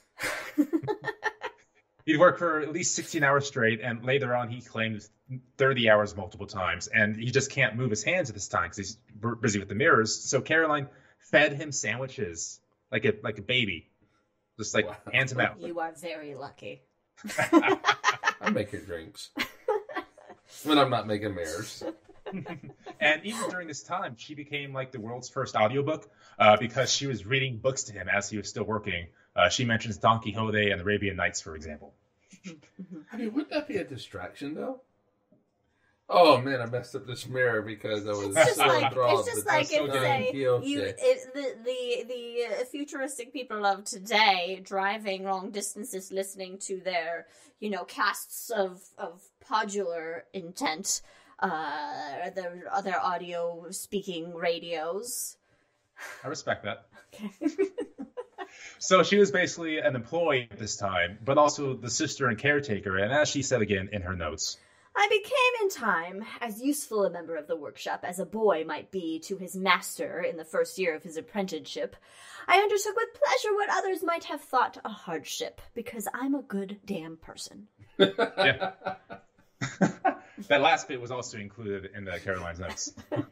Speaker 1: He'd work for at least sixteen hours straight, and later on he claimed thirty hours multiple times, and he just can't move his hands at this time because he's b- busy with the mirrors. So Caroline fed him sandwiches like a like a baby, just like
Speaker 3: Wow.
Speaker 1: hands him out.
Speaker 2: You are very lucky.
Speaker 3: I'm making drinks. When I'm not making mirrors.
Speaker 1: And even during this time, she became like the world's first audiobook uh, because she was reading books to him as he was still working. Uh, she mentions Don Quixote and the Arabian Nights, for example.
Speaker 3: I mean, wouldn't that be a distraction, though? Oh, man, I messed up this mirror because I was
Speaker 2: It's just
Speaker 3: so
Speaker 2: like
Speaker 3: enthralled
Speaker 2: it's just
Speaker 3: with
Speaker 2: like
Speaker 3: Don
Speaker 2: if say
Speaker 3: Quixote.
Speaker 2: you it, the the the uh, futuristic people of today driving long distances, listening to their you know casts of of podular intent, uh, their other audio speaking radios.
Speaker 1: I respect that.
Speaker 2: Okay.
Speaker 1: So she was basically an employee at this time, but also the sister and caretaker. And as she said again in her notes,
Speaker 2: I became in time as useful a member of the workshop as a boy might be to his master in the first year of his apprenticeship. I undertook with pleasure what others might have thought a hardship, because I'm a good damn person.
Speaker 1: yeah. That last bit was also included in the Caroline's notes.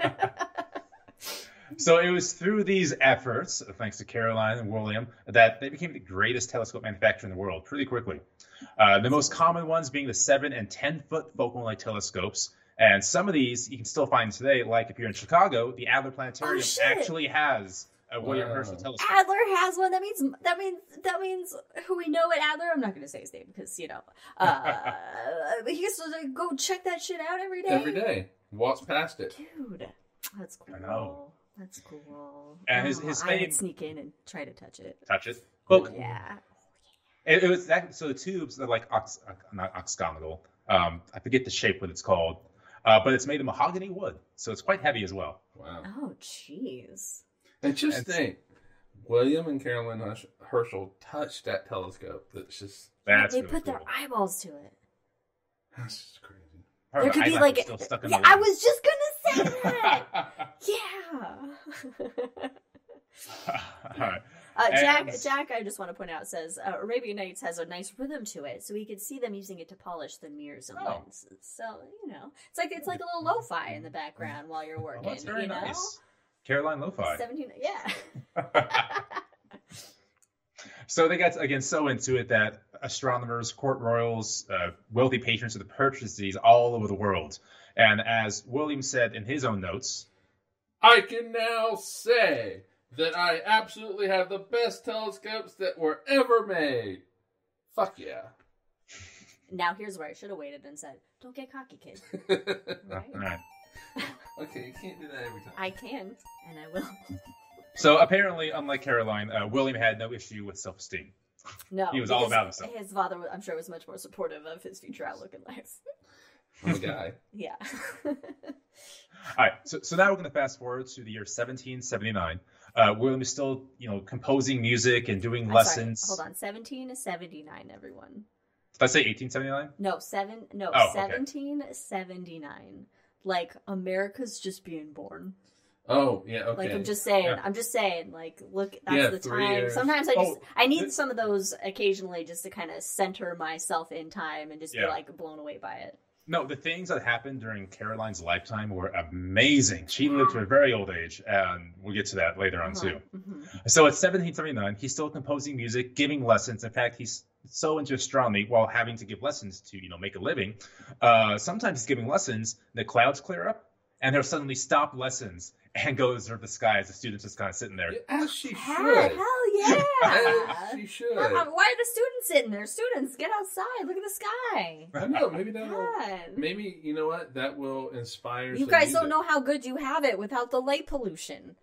Speaker 1: So it was through these efforts, thanks to Caroline and William, that they became the greatest telescope manufacturer in the world pretty quickly. Uh, the most common ones being the seven and ten foot focal length telescopes. And some of these you can still find today, like if you're in Chicago, the Adler Planetarium
Speaker 2: Oh, shit.
Speaker 1: actually has a William
Speaker 3: Wow.
Speaker 1: Herschel telescope.
Speaker 2: Adler has one. That means that means that means who we know at Adler. I'm not going to say his name because you know. Uh, he gets to go check that shit out every day.
Speaker 3: Every day. Walks past it.
Speaker 2: Dude, that's cool.
Speaker 1: I know.
Speaker 2: That's cool.
Speaker 1: And his,
Speaker 2: Oh,
Speaker 1: his
Speaker 2: I
Speaker 1: fame...
Speaker 2: would sneak in and try to touch it.
Speaker 1: Touch it. Well,
Speaker 2: Yeah.
Speaker 1: it, it was that, so the tubes are like, ox, not oxgonal. Um, I forget the shape, what it's called. Uh, but it's made of mahogany wood, so it's quite heavy as well.
Speaker 3: Wow.
Speaker 2: Oh, jeez.
Speaker 3: And just
Speaker 1: It's-
Speaker 3: think, William and Caroline Hersch- Herschel touched that telescope. That's just
Speaker 1: That's
Speaker 2: they
Speaker 1: really
Speaker 2: put
Speaker 1: cool.
Speaker 2: their eyeballs to it.
Speaker 3: that's just crazy.
Speaker 1: Her
Speaker 2: There could be
Speaker 1: eyelash
Speaker 2: like,
Speaker 1: is still stuck in
Speaker 2: yeah,
Speaker 1: the
Speaker 2: I
Speaker 1: lens.
Speaker 2: was just gonna say that. Yeah.
Speaker 1: All right.
Speaker 2: Uh, Jack,
Speaker 1: And-
Speaker 2: Jack, I just want to point out, says uh, Arabian Nights has a nice rhythm to it, so we could see them using it to polish the mirrors and
Speaker 1: Oh.
Speaker 2: lenses. So you know, it's like it's like a little lo-fi in the background while you're working.
Speaker 1: Well, that's very
Speaker 2: you know?
Speaker 1: nice. Caroline Lo-Fi.
Speaker 2: Seventeen, yeah.
Speaker 1: So they got, again, so into it that astronomers, court royals, uh, wealthy patrons of the purchased these all over the world. And as William said in his own notes,
Speaker 3: I can now say that I absolutely have the best telescopes that were ever made. Fuck yeah.
Speaker 2: Now here's where I should have waited and said, "Don't get cocky, kid." Right?
Speaker 1: all right.
Speaker 3: Okay, you can't do that every time.
Speaker 2: I can, and I will.
Speaker 1: So apparently, unlike Caroline, uh, William had no issue with self-esteem.
Speaker 2: No,
Speaker 1: He was all
Speaker 2: because
Speaker 1: about himself.
Speaker 2: His father, I'm sure, was much more supportive of his future outlook in life.
Speaker 3: I'm a guy.
Speaker 2: Yeah.
Speaker 1: All right, so, so now we're going to fast forward to the year seventeen seventy-nine. Uh, William is still, you know, composing music and doing
Speaker 2: I'm
Speaker 1: lessons.
Speaker 2: Sorry. Hold on, seventeen seventy-nine, everyone.
Speaker 1: Did I say eighteen seventy-nine?
Speaker 2: No, seven. No,
Speaker 1: Oh, okay.
Speaker 2: seventeen seventy-nine. Like America's just being born.
Speaker 3: Oh, yeah, okay.
Speaker 2: Like I'm just saying.
Speaker 1: Yeah.
Speaker 2: I'm just saying. Like, look, that's
Speaker 3: Yeah,
Speaker 2: the
Speaker 3: three
Speaker 2: time.
Speaker 3: years.
Speaker 2: Sometimes I just
Speaker 1: Oh,
Speaker 2: I need
Speaker 1: th-
Speaker 2: some of those occasionally just to kind of center myself in time and just be
Speaker 1: Yeah.
Speaker 2: like blown away by it.
Speaker 1: No, the things that happened during Caroline's lifetime were amazing. She lived to a very old age, and we'll get to that later on,
Speaker 2: Uh-huh.
Speaker 1: too.
Speaker 2: Mhm.
Speaker 1: So at seventeen seventy-nine, he's still composing music, giving lessons. In fact, he's so into astronomy while having to give lessons to, you know, make a living. Uh, sometimes he's giving lessons, the clouds clear up, and they'll suddenly stop lessons and go observe the sky as the students just kind of sitting there.
Speaker 3: As she
Speaker 2: Hell,
Speaker 3: should.
Speaker 2: hell yeah!
Speaker 3: As she should.
Speaker 2: Uh, Why are the students sitting there? Students, get outside. Look at the sky.
Speaker 3: I know, maybe that will...
Speaker 2: God.
Speaker 3: Maybe, you know what? That will inspire
Speaker 2: You
Speaker 3: some
Speaker 2: guys
Speaker 3: music.
Speaker 2: don't know how good you have it without the light pollution.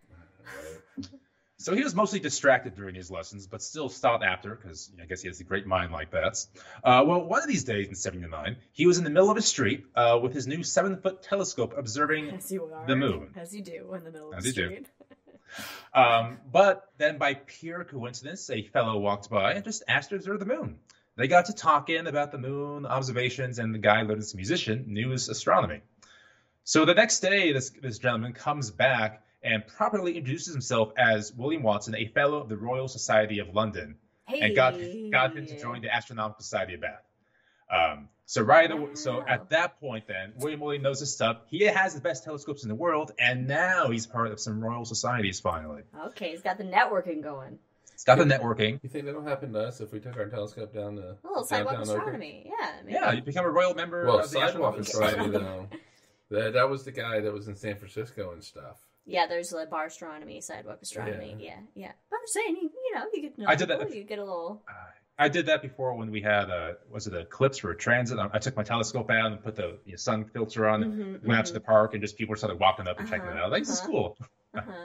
Speaker 1: So he was mostly distracted during his lessons, but still sought after, because I guess he has a great mind like that. Uh, well, one of these days in seventy-nine, he was in the middle of a street uh, with his new seven-foot telescope observing
Speaker 2: As you are.
Speaker 1: the moon.
Speaker 2: As you do in the middle of
Speaker 1: As
Speaker 2: the
Speaker 1: you do.
Speaker 2: street.
Speaker 1: Um, but then by pure coincidence, a fellow walked by and just asked to observe the moon. They got to talking about the moon observations, and the guy, that is a musician, knew his astronomy. So the next day, this, this gentleman comes back and properly introduces himself as William Watson, a fellow of the Royal Society of London,
Speaker 2: Hey.
Speaker 1: and got, got him to join the Astronomical Society of Bath. Um, so right, away, so
Speaker 2: Wow.
Speaker 1: at that point, then William William knows his stuff. He has the best telescopes in the world, and now he's part of some royal societies. Finally,
Speaker 2: Okay, he's got the networking going.
Speaker 1: he's got the networking.
Speaker 3: You think that'll happen to us if we took our telescope down to
Speaker 2: A little sidewalk
Speaker 3: downtown Oakland?
Speaker 2: astronomy. Yeah, maybe.
Speaker 1: Yeah, you become a royal member
Speaker 3: Well,
Speaker 1: of the
Speaker 3: Sidewalk
Speaker 1: Astronomical
Speaker 3: Astronomy,
Speaker 1: Society.
Speaker 3: though. That, that was the guy that was in San Francisco and stuff.
Speaker 2: Yeah, there's like bar astronomy, sidewalk astronomy. Yeah, yeah. But I'm saying, you, you know, you get to know
Speaker 1: I did
Speaker 2: people,
Speaker 1: that-
Speaker 2: you get a little.
Speaker 1: Uh, I did that before when we had a was it Eclipse for a transit. I, I took my telescope out and put the you know, sun filter on.
Speaker 2: Mhm,
Speaker 1: Went out to
Speaker 2: mhm.
Speaker 1: the park and just people started walking up and checking it
Speaker 2: Uh-huh,
Speaker 1: out. Like, this is
Speaker 2: uh-huh.
Speaker 1: cool.
Speaker 2: Uh-huh.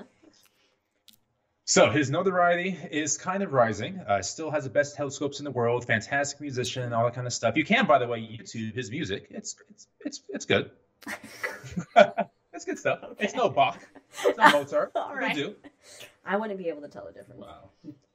Speaker 1: So his notoriety is kind of rising. Uh, still has the best telescopes in the world. Fantastic musician, all that kind of stuff. You can, by the way, YouTube his music. It's it's it's it's good. It's good stuff. It's no Bach. It's no Mozart.
Speaker 2: All
Speaker 1: It'll
Speaker 2: right.
Speaker 1: do.
Speaker 2: I wouldn't be able to tell the difference.
Speaker 3: Wow.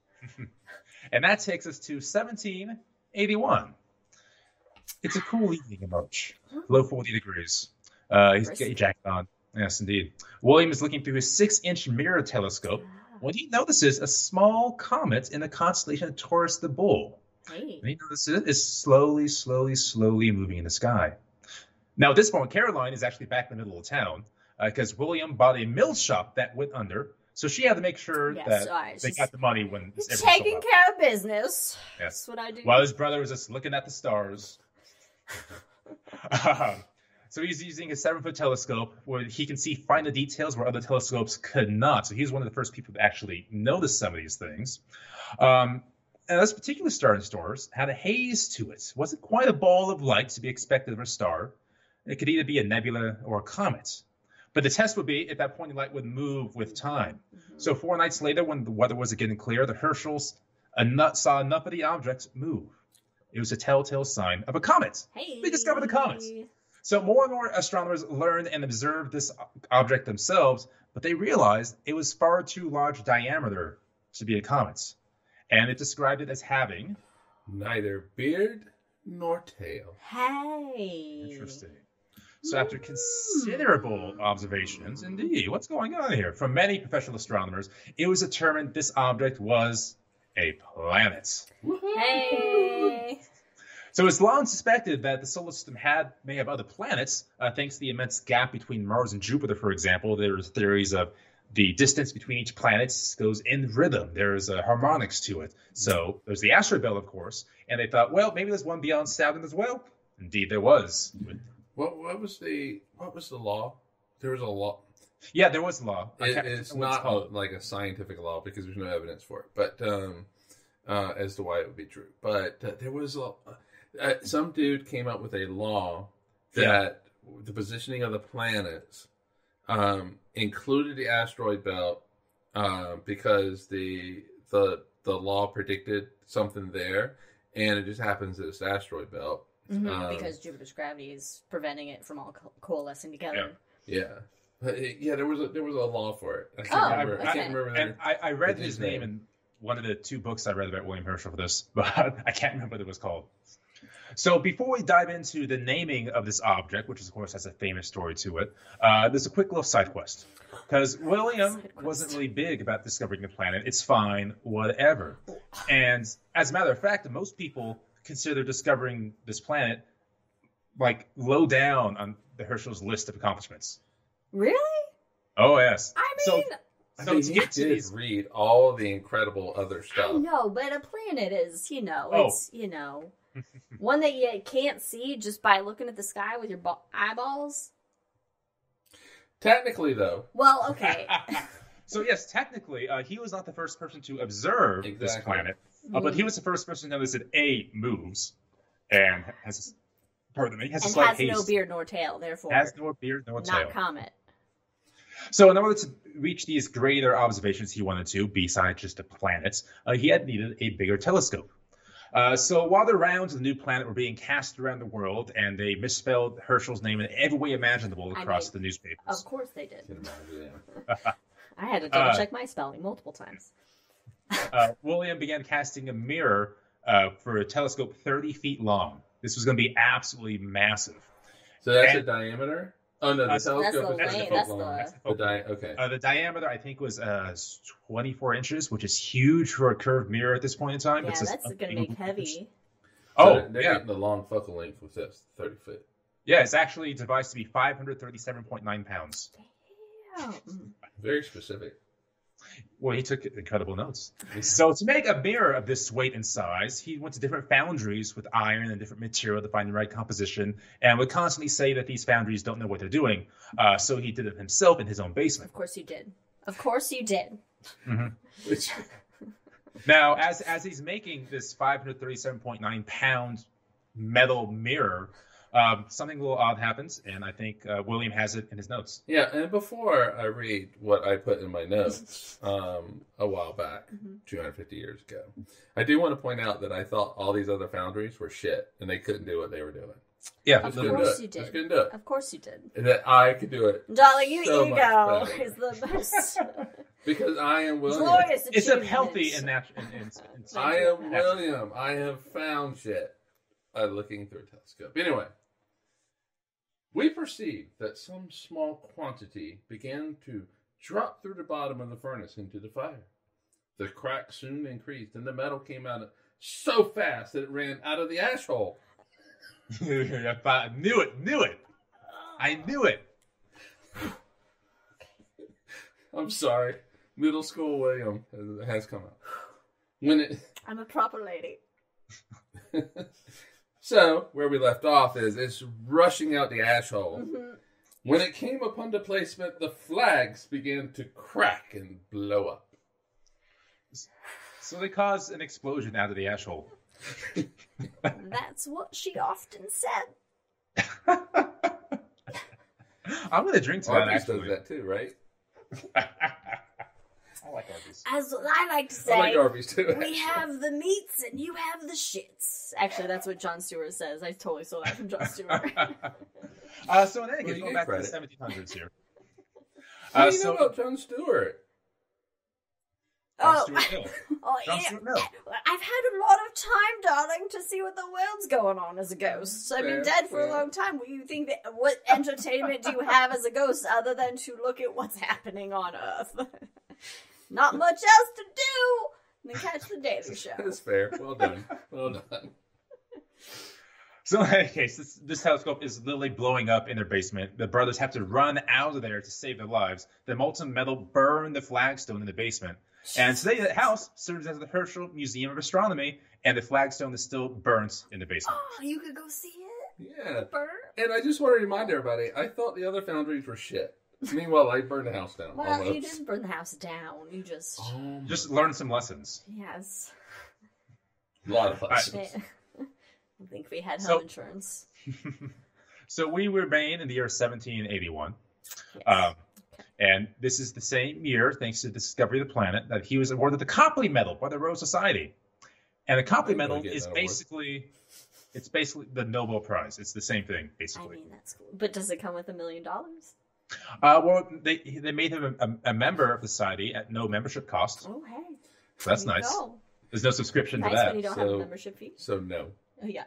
Speaker 1: And that takes us to seventeen eighty-one. It's a cool evening in March. Low forty degrees. Uh, he's got a jacket on. Yes, indeed. William is looking through his six-inch mirror telescope when he notices a small comet in the constellation Taurus the Bull.
Speaker 2: Hey.
Speaker 1: And he notices it is slowly, slowly, slowly moving in the sky. Now, at this point, Caroline is actually back in the middle of town because William bought a mill shop that went under. So she had to make sure
Speaker 2: Yes,
Speaker 1: that
Speaker 2: all right,
Speaker 1: they
Speaker 2: she's-
Speaker 1: got the money when
Speaker 2: He's
Speaker 1: everything sold
Speaker 2: taking
Speaker 1: out.
Speaker 2: care of business.
Speaker 1: Yes.
Speaker 2: That's what I do.
Speaker 1: While his brother was just looking at the stars. um, so he's using a seven-foot telescope where he can see finer details where other telescopes could not. So he's one of the first people to actually notice some of these things. Um, and this particular star in stars had a haze to it. Wasn't quite a ball of light to be expected of a star. It could either be a nebula or a comet. But the test would be if that pointing light would move with time.
Speaker 2: Mm-hmm.
Speaker 1: So four nights later, when the weather was getting clear, the Herschels enough, saw enough of the object move. It was a telltale sign of a comet.
Speaker 2: Hey.
Speaker 1: We discovered the comet. So more and more astronomers learned and observed this object themselves, but they realized it was far too large diameter to be a comet. And it described it as having...
Speaker 3: neither beard nor tail.
Speaker 2: Hey.
Speaker 1: Interesting. So after considerable observations, indeed, what's going on here? From many professional astronomers, it was determined this object was a planet.
Speaker 2: Hey.
Speaker 1: So it's long suspected that the solar system had may have other planets, uh, thanks to the immense gap between Mars and Jupiter, for example. There's theories of the distance between each planet goes in rhythm. There's uh, harmonics to it. So there's the asteroid belt, of course, and they thought, well, maybe there's one beyond Saturn as well. Indeed, there was.
Speaker 3: What what was the what was the law? There was a law.
Speaker 1: Yeah, there was a law.
Speaker 3: It, it's not a, like a scientific law because there's no evidence for it, but um, uh, as to why it would be true. But uh, there was a, uh, some dude came up with a law that yeah. the positioning of the planets um, included the asteroid belt uh, because the the the law predicted something there, and it just happens that it's the asteroid belt.
Speaker 2: Mm-hmm,
Speaker 3: um,
Speaker 2: because Jupiter's gravity is preventing it from all co- coalescing together.
Speaker 3: Yeah, yeah, but it, yeah. There was a there was a law for it. I can't
Speaker 2: Oh,
Speaker 3: remember.
Speaker 2: okay.
Speaker 3: I can't remember.
Speaker 1: And I, I read
Speaker 3: his
Speaker 1: his name
Speaker 3: name.
Speaker 1: in one of the two books I read about William Herschel for this, but I can't remember what it was called. So before we dive into the naming of this object, which of course has a famous story to it, uh, there's a quick little side quest. Because William wasn't really big about discovering the planet. It's fine, whatever. And as a matter of fact, most people consider discovering this planet like low down on the Herschel's list of accomplishments.
Speaker 2: Really?
Speaker 1: Oh, yes.
Speaker 2: I
Speaker 1: So-
Speaker 2: mean,
Speaker 3: I
Speaker 1: So
Speaker 3: mean,
Speaker 1: to
Speaker 3: he
Speaker 1: get to
Speaker 3: did
Speaker 1: these-
Speaker 3: read all the incredible other
Speaker 2: I
Speaker 3: stuff.
Speaker 2: know, but a planet is, you know,
Speaker 1: Oh.
Speaker 2: it's, you know, one that you can't see just by looking at the sky with your ba- eyeballs.
Speaker 3: Technically, though,
Speaker 2: Well, okay.
Speaker 1: So yes, technically, uh, he was not the first person to observe this
Speaker 3: Exactly.
Speaker 1: planet, uh, but he was the first person to notice that A, moves, and has, pardon me, has a
Speaker 2: and
Speaker 1: slight
Speaker 2: has
Speaker 1: haze.
Speaker 2: no beard nor tail, therefore
Speaker 1: Has no beard, no
Speaker 2: not
Speaker 1: tail.
Speaker 2: comet.
Speaker 1: So in order to reach these greater observations he wanted to, besides just the planets, uh, he had needed a bigger telescope. Uh, so while the rounds of the new planet were being cast around the world, and they misspelled Herschel's name in every way imaginable
Speaker 2: I
Speaker 1: across
Speaker 2: mean,
Speaker 1: the newspapers.
Speaker 2: Of course they did.
Speaker 3: can imagine, yeah.
Speaker 2: I had to double
Speaker 1: Uh,
Speaker 2: check my spelling multiple times.
Speaker 1: uh, William began casting a mirror uh, for a telescope thirty feet long. This was going to be absolutely massive.
Speaker 3: So that's
Speaker 1: And-
Speaker 3: the diameter. Oh no, the
Speaker 1: That's-
Speaker 3: telescope
Speaker 2: that's the
Speaker 3: is
Speaker 1: length,
Speaker 3: thirty
Speaker 2: that's
Speaker 3: foot
Speaker 2: the-
Speaker 3: long.
Speaker 1: That's the
Speaker 3: The
Speaker 1: focal
Speaker 3: di- okay.
Speaker 1: Uh, the diameter, I think, was uh, twenty-four inches, which is huge for a curved mirror at this point in time.
Speaker 2: Yeah,
Speaker 1: It's just
Speaker 2: that's going to make heavy.
Speaker 1: Oh,
Speaker 3: So they're
Speaker 1: yeah.
Speaker 3: getting the long focal length with this thirty foot.
Speaker 1: Yeah, it's actually devised to be five hundred thirty-seven point nine pounds.
Speaker 2: Damn.
Speaker 3: Very specific.
Speaker 1: Well, he took incredible notes. So to make a mirror of this weight and size, he went to different foundries with iron and different material to find the right composition, and would constantly say that these foundries don't know what they're doing. Uh, so he did it himself in his own basement.
Speaker 2: Of course you did. Of course you did.
Speaker 3: Which,
Speaker 1: Now, as as he's making this five hundred thirty-seven point nine pound metal mirror, um, something a little odd happens, and I think uh, William has it in his notes.
Speaker 3: yeah, and before I read what I put in my notes um, a while back,
Speaker 2: Mhm.
Speaker 3: two hundred fifty years ago, I do want to point out that I thought all these other foundries were shit, and they couldn't do what they were doing.
Speaker 1: Yeah,
Speaker 2: Of
Speaker 3: Couldn't do
Speaker 2: course
Speaker 3: it.
Speaker 2: you did.
Speaker 3: Just couldn't do it.
Speaker 2: Of course you did.
Speaker 3: And that I could do it
Speaker 2: Darling, your
Speaker 3: So
Speaker 2: ego
Speaker 3: much better.
Speaker 2: is the best.
Speaker 3: because I am William.
Speaker 2: Glorious
Speaker 1: it's a
Speaker 2: achievement.
Speaker 1: healthy and natural. In, in, in,
Speaker 3: I am William. I have found shit by looking through a telescope. Anyway, we perceived that some small quantity began to drop through the bottom of the furnace into the fire. The crack soon increased, and the metal came out so fast that it ran out of the ash hole.
Speaker 1: I knew it, knew it. I knew it.
Speaker 3: I'm sorry. Middle school William has- has come out. When it
Speaker 2: I'm a proper lady.
Speaker 3: So, where we left off is it's rushing out the ash hole.
Speaker 2: Mhm.
Speaker 3: When it came upon the placement, the flags began to crack and blow up.
Speaker 1: So they caused an explosion out of the ash hole.
Speaker 2: That's what she often said.
Speaker 1: I'm gonna drink to that.
Speaker 3: Arby's
Speaker 1: Actually,
Speaker 3: does that too, right?
Speaker 1: I like Arby's.
Speaker 2: As I like to say,
Speaker 3: I like Arby's too.
Speaker 2: we
Speaker 3: actually.
Speaker 2: have the meats and you have the shits. Actually, that's what Jon Stewart says. I totally stole that from Jon Stewart.
Speaker 1: uh, so in any
Speaker 3: Well,
Speaker 1: case,
Speaker 3: you
Speaker 1: going
Speaker 3: get
Speaker 1: back
Speaker 3: credit.
Speaker 1: to the seventeen hundreds here.
Speaker 3: What
Speaker 1: Uh,
Speaker 3: do you
Speaker 1: so,
Speaker 3: know about Jon Stewart?
Speaker 1: Jon
Speaker 2: Oh,
Speaker 1: Stewart Mill.
Speaker 2: oh
Speaker 1: Jon
Speaker 2: yeah.
Speaker 1: Stewart Mill.
Speaker 2: I've had a lot of time, darling, to see what the world's going on as a ghost. I've been
Speaker 3: Fair,
Speaker 2: dead for a
Speaker 3: fair.
Speaker 2: long time. What you think that? What entertainment do you have as a ghost other than to look at what's happening on Earth? Not much else to do than catch the Daily Show.
Speaker 3: That's fair. Well done. Well done.
Speaker 1: So in any case, this, this telescope is literally blowing up in their basement. The brothers have to run out of there to save their lives. The molten metal burned the flagstone in the basement. And today the house serves as the Herschel Museum of Astronomy, and the flagstone is still burnt in the basement.
Speaker 2: Oh, you could go see it.
Speaker 3: Yeah.
Speaker 2: Burn.
Speaker 3: And I just want to remind everybody, I thought the other foundries were shit. Meanwhile, I burned the house down.
Speaker 2: Well,
Speaker 3: almost.
Speaker 2: you didn't burn the house down. You just
Speaker 3: Oh,
Speaker 1: Just learn some lessons.
Speaker 2: yes.
Speaker 3: a lot of lessons.
Speaker 2: I think we had
Speaker 1: So-
Speaker 2: home insurance.
Speaker 1: So we remain in the year seventeen eighty-one.
Speaker 2: Yes.
Speaker 1: Um, and this is the same year, thanks to the discovery of the planet, that he was awarded the Copley Medal by the Royal Society. And the Copley
Speaker 3: I'm gonna
Speaker 1: Medal
Speaker 3: get
Speaker 1: is
Speaker 3: that award.
Speaker 1: basically, it's basically the Nobel Prize. It's the same thing,
Speaker 2: I
Speaker 1: basically.
Speaker 2: mean, that's cool. But does it come with a million dollars?
Speaker 1: Uh, well, they they made him a, a, a member of the society at no membership cost.
Speaker 2: Oh, hey.
Speaker 1: So that's
Speaker 2: There you
Speaker 1: nice.
Speaker 2: go.
Speaker 1: There's no subscription
Speaker 2: Nice
Speaker 1: to that.
Speaker 2: when you don't have a
Speaker 3: So-
Speaker 2: membership fee.
Speaker 3: So, no.
Speaker 2: Oh, yeah.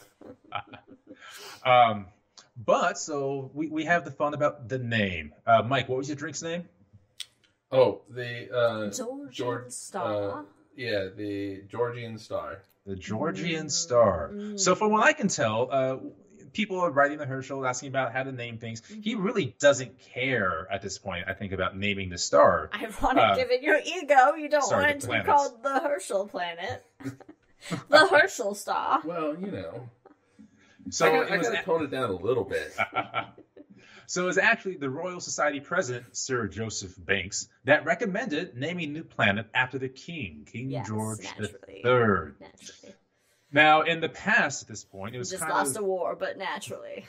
Speaker 1: Um, but so we, we have the fun about the name. Uh, Mike, what was your drink's name?
Speaker 3: Oh, the uh,
Speaker 2: Georgian
Speaker 3: George-
Speaker 2: Star.
Speaker 3: uh, yeah, the Georgian Star.
Speaker 1: The Georgian
Speaker 2: Mm,
Speaker 1: Star.
Speaker 2: mm.
Speaker 1: So from what I can tell, uh, people are writing the Herschel asking about how to name things. He really doesn't care at this point, I think, about naming the star.
Speaker 2: Ironic,
Speaker 1: Uh,
Speaker 2: given your ego, you don't
Speaker 1: sorry,
Speaker 2: want it
Speaker 1: the
Speaker 2: to be
Speaker 1: planets.
Speaker 2: called the Herschel planet. The Herschel Star.
Speaker 3: Well, you know.
Speaker 1: So
Speaker 3: I got
Speaker 1: it was
Speaker 3: to tone it down a little bit.
Speaker 1: so it was actually the Royal Society president, Sir Joseph Banks, that recommended naming a new planet after the king, King
Speaker 2: Yes,
Speaker 1: George the
Speaker 2: naturally.
Speaker 1: Third.
Speaker 2: Naturally.
Speaker 1: Now, in the past, at this point, it was
Speaker 2: Just
Speaker 1: kind
Speaker 2: lost
Speaker 1: of
Speaker 2: a war, but naturally.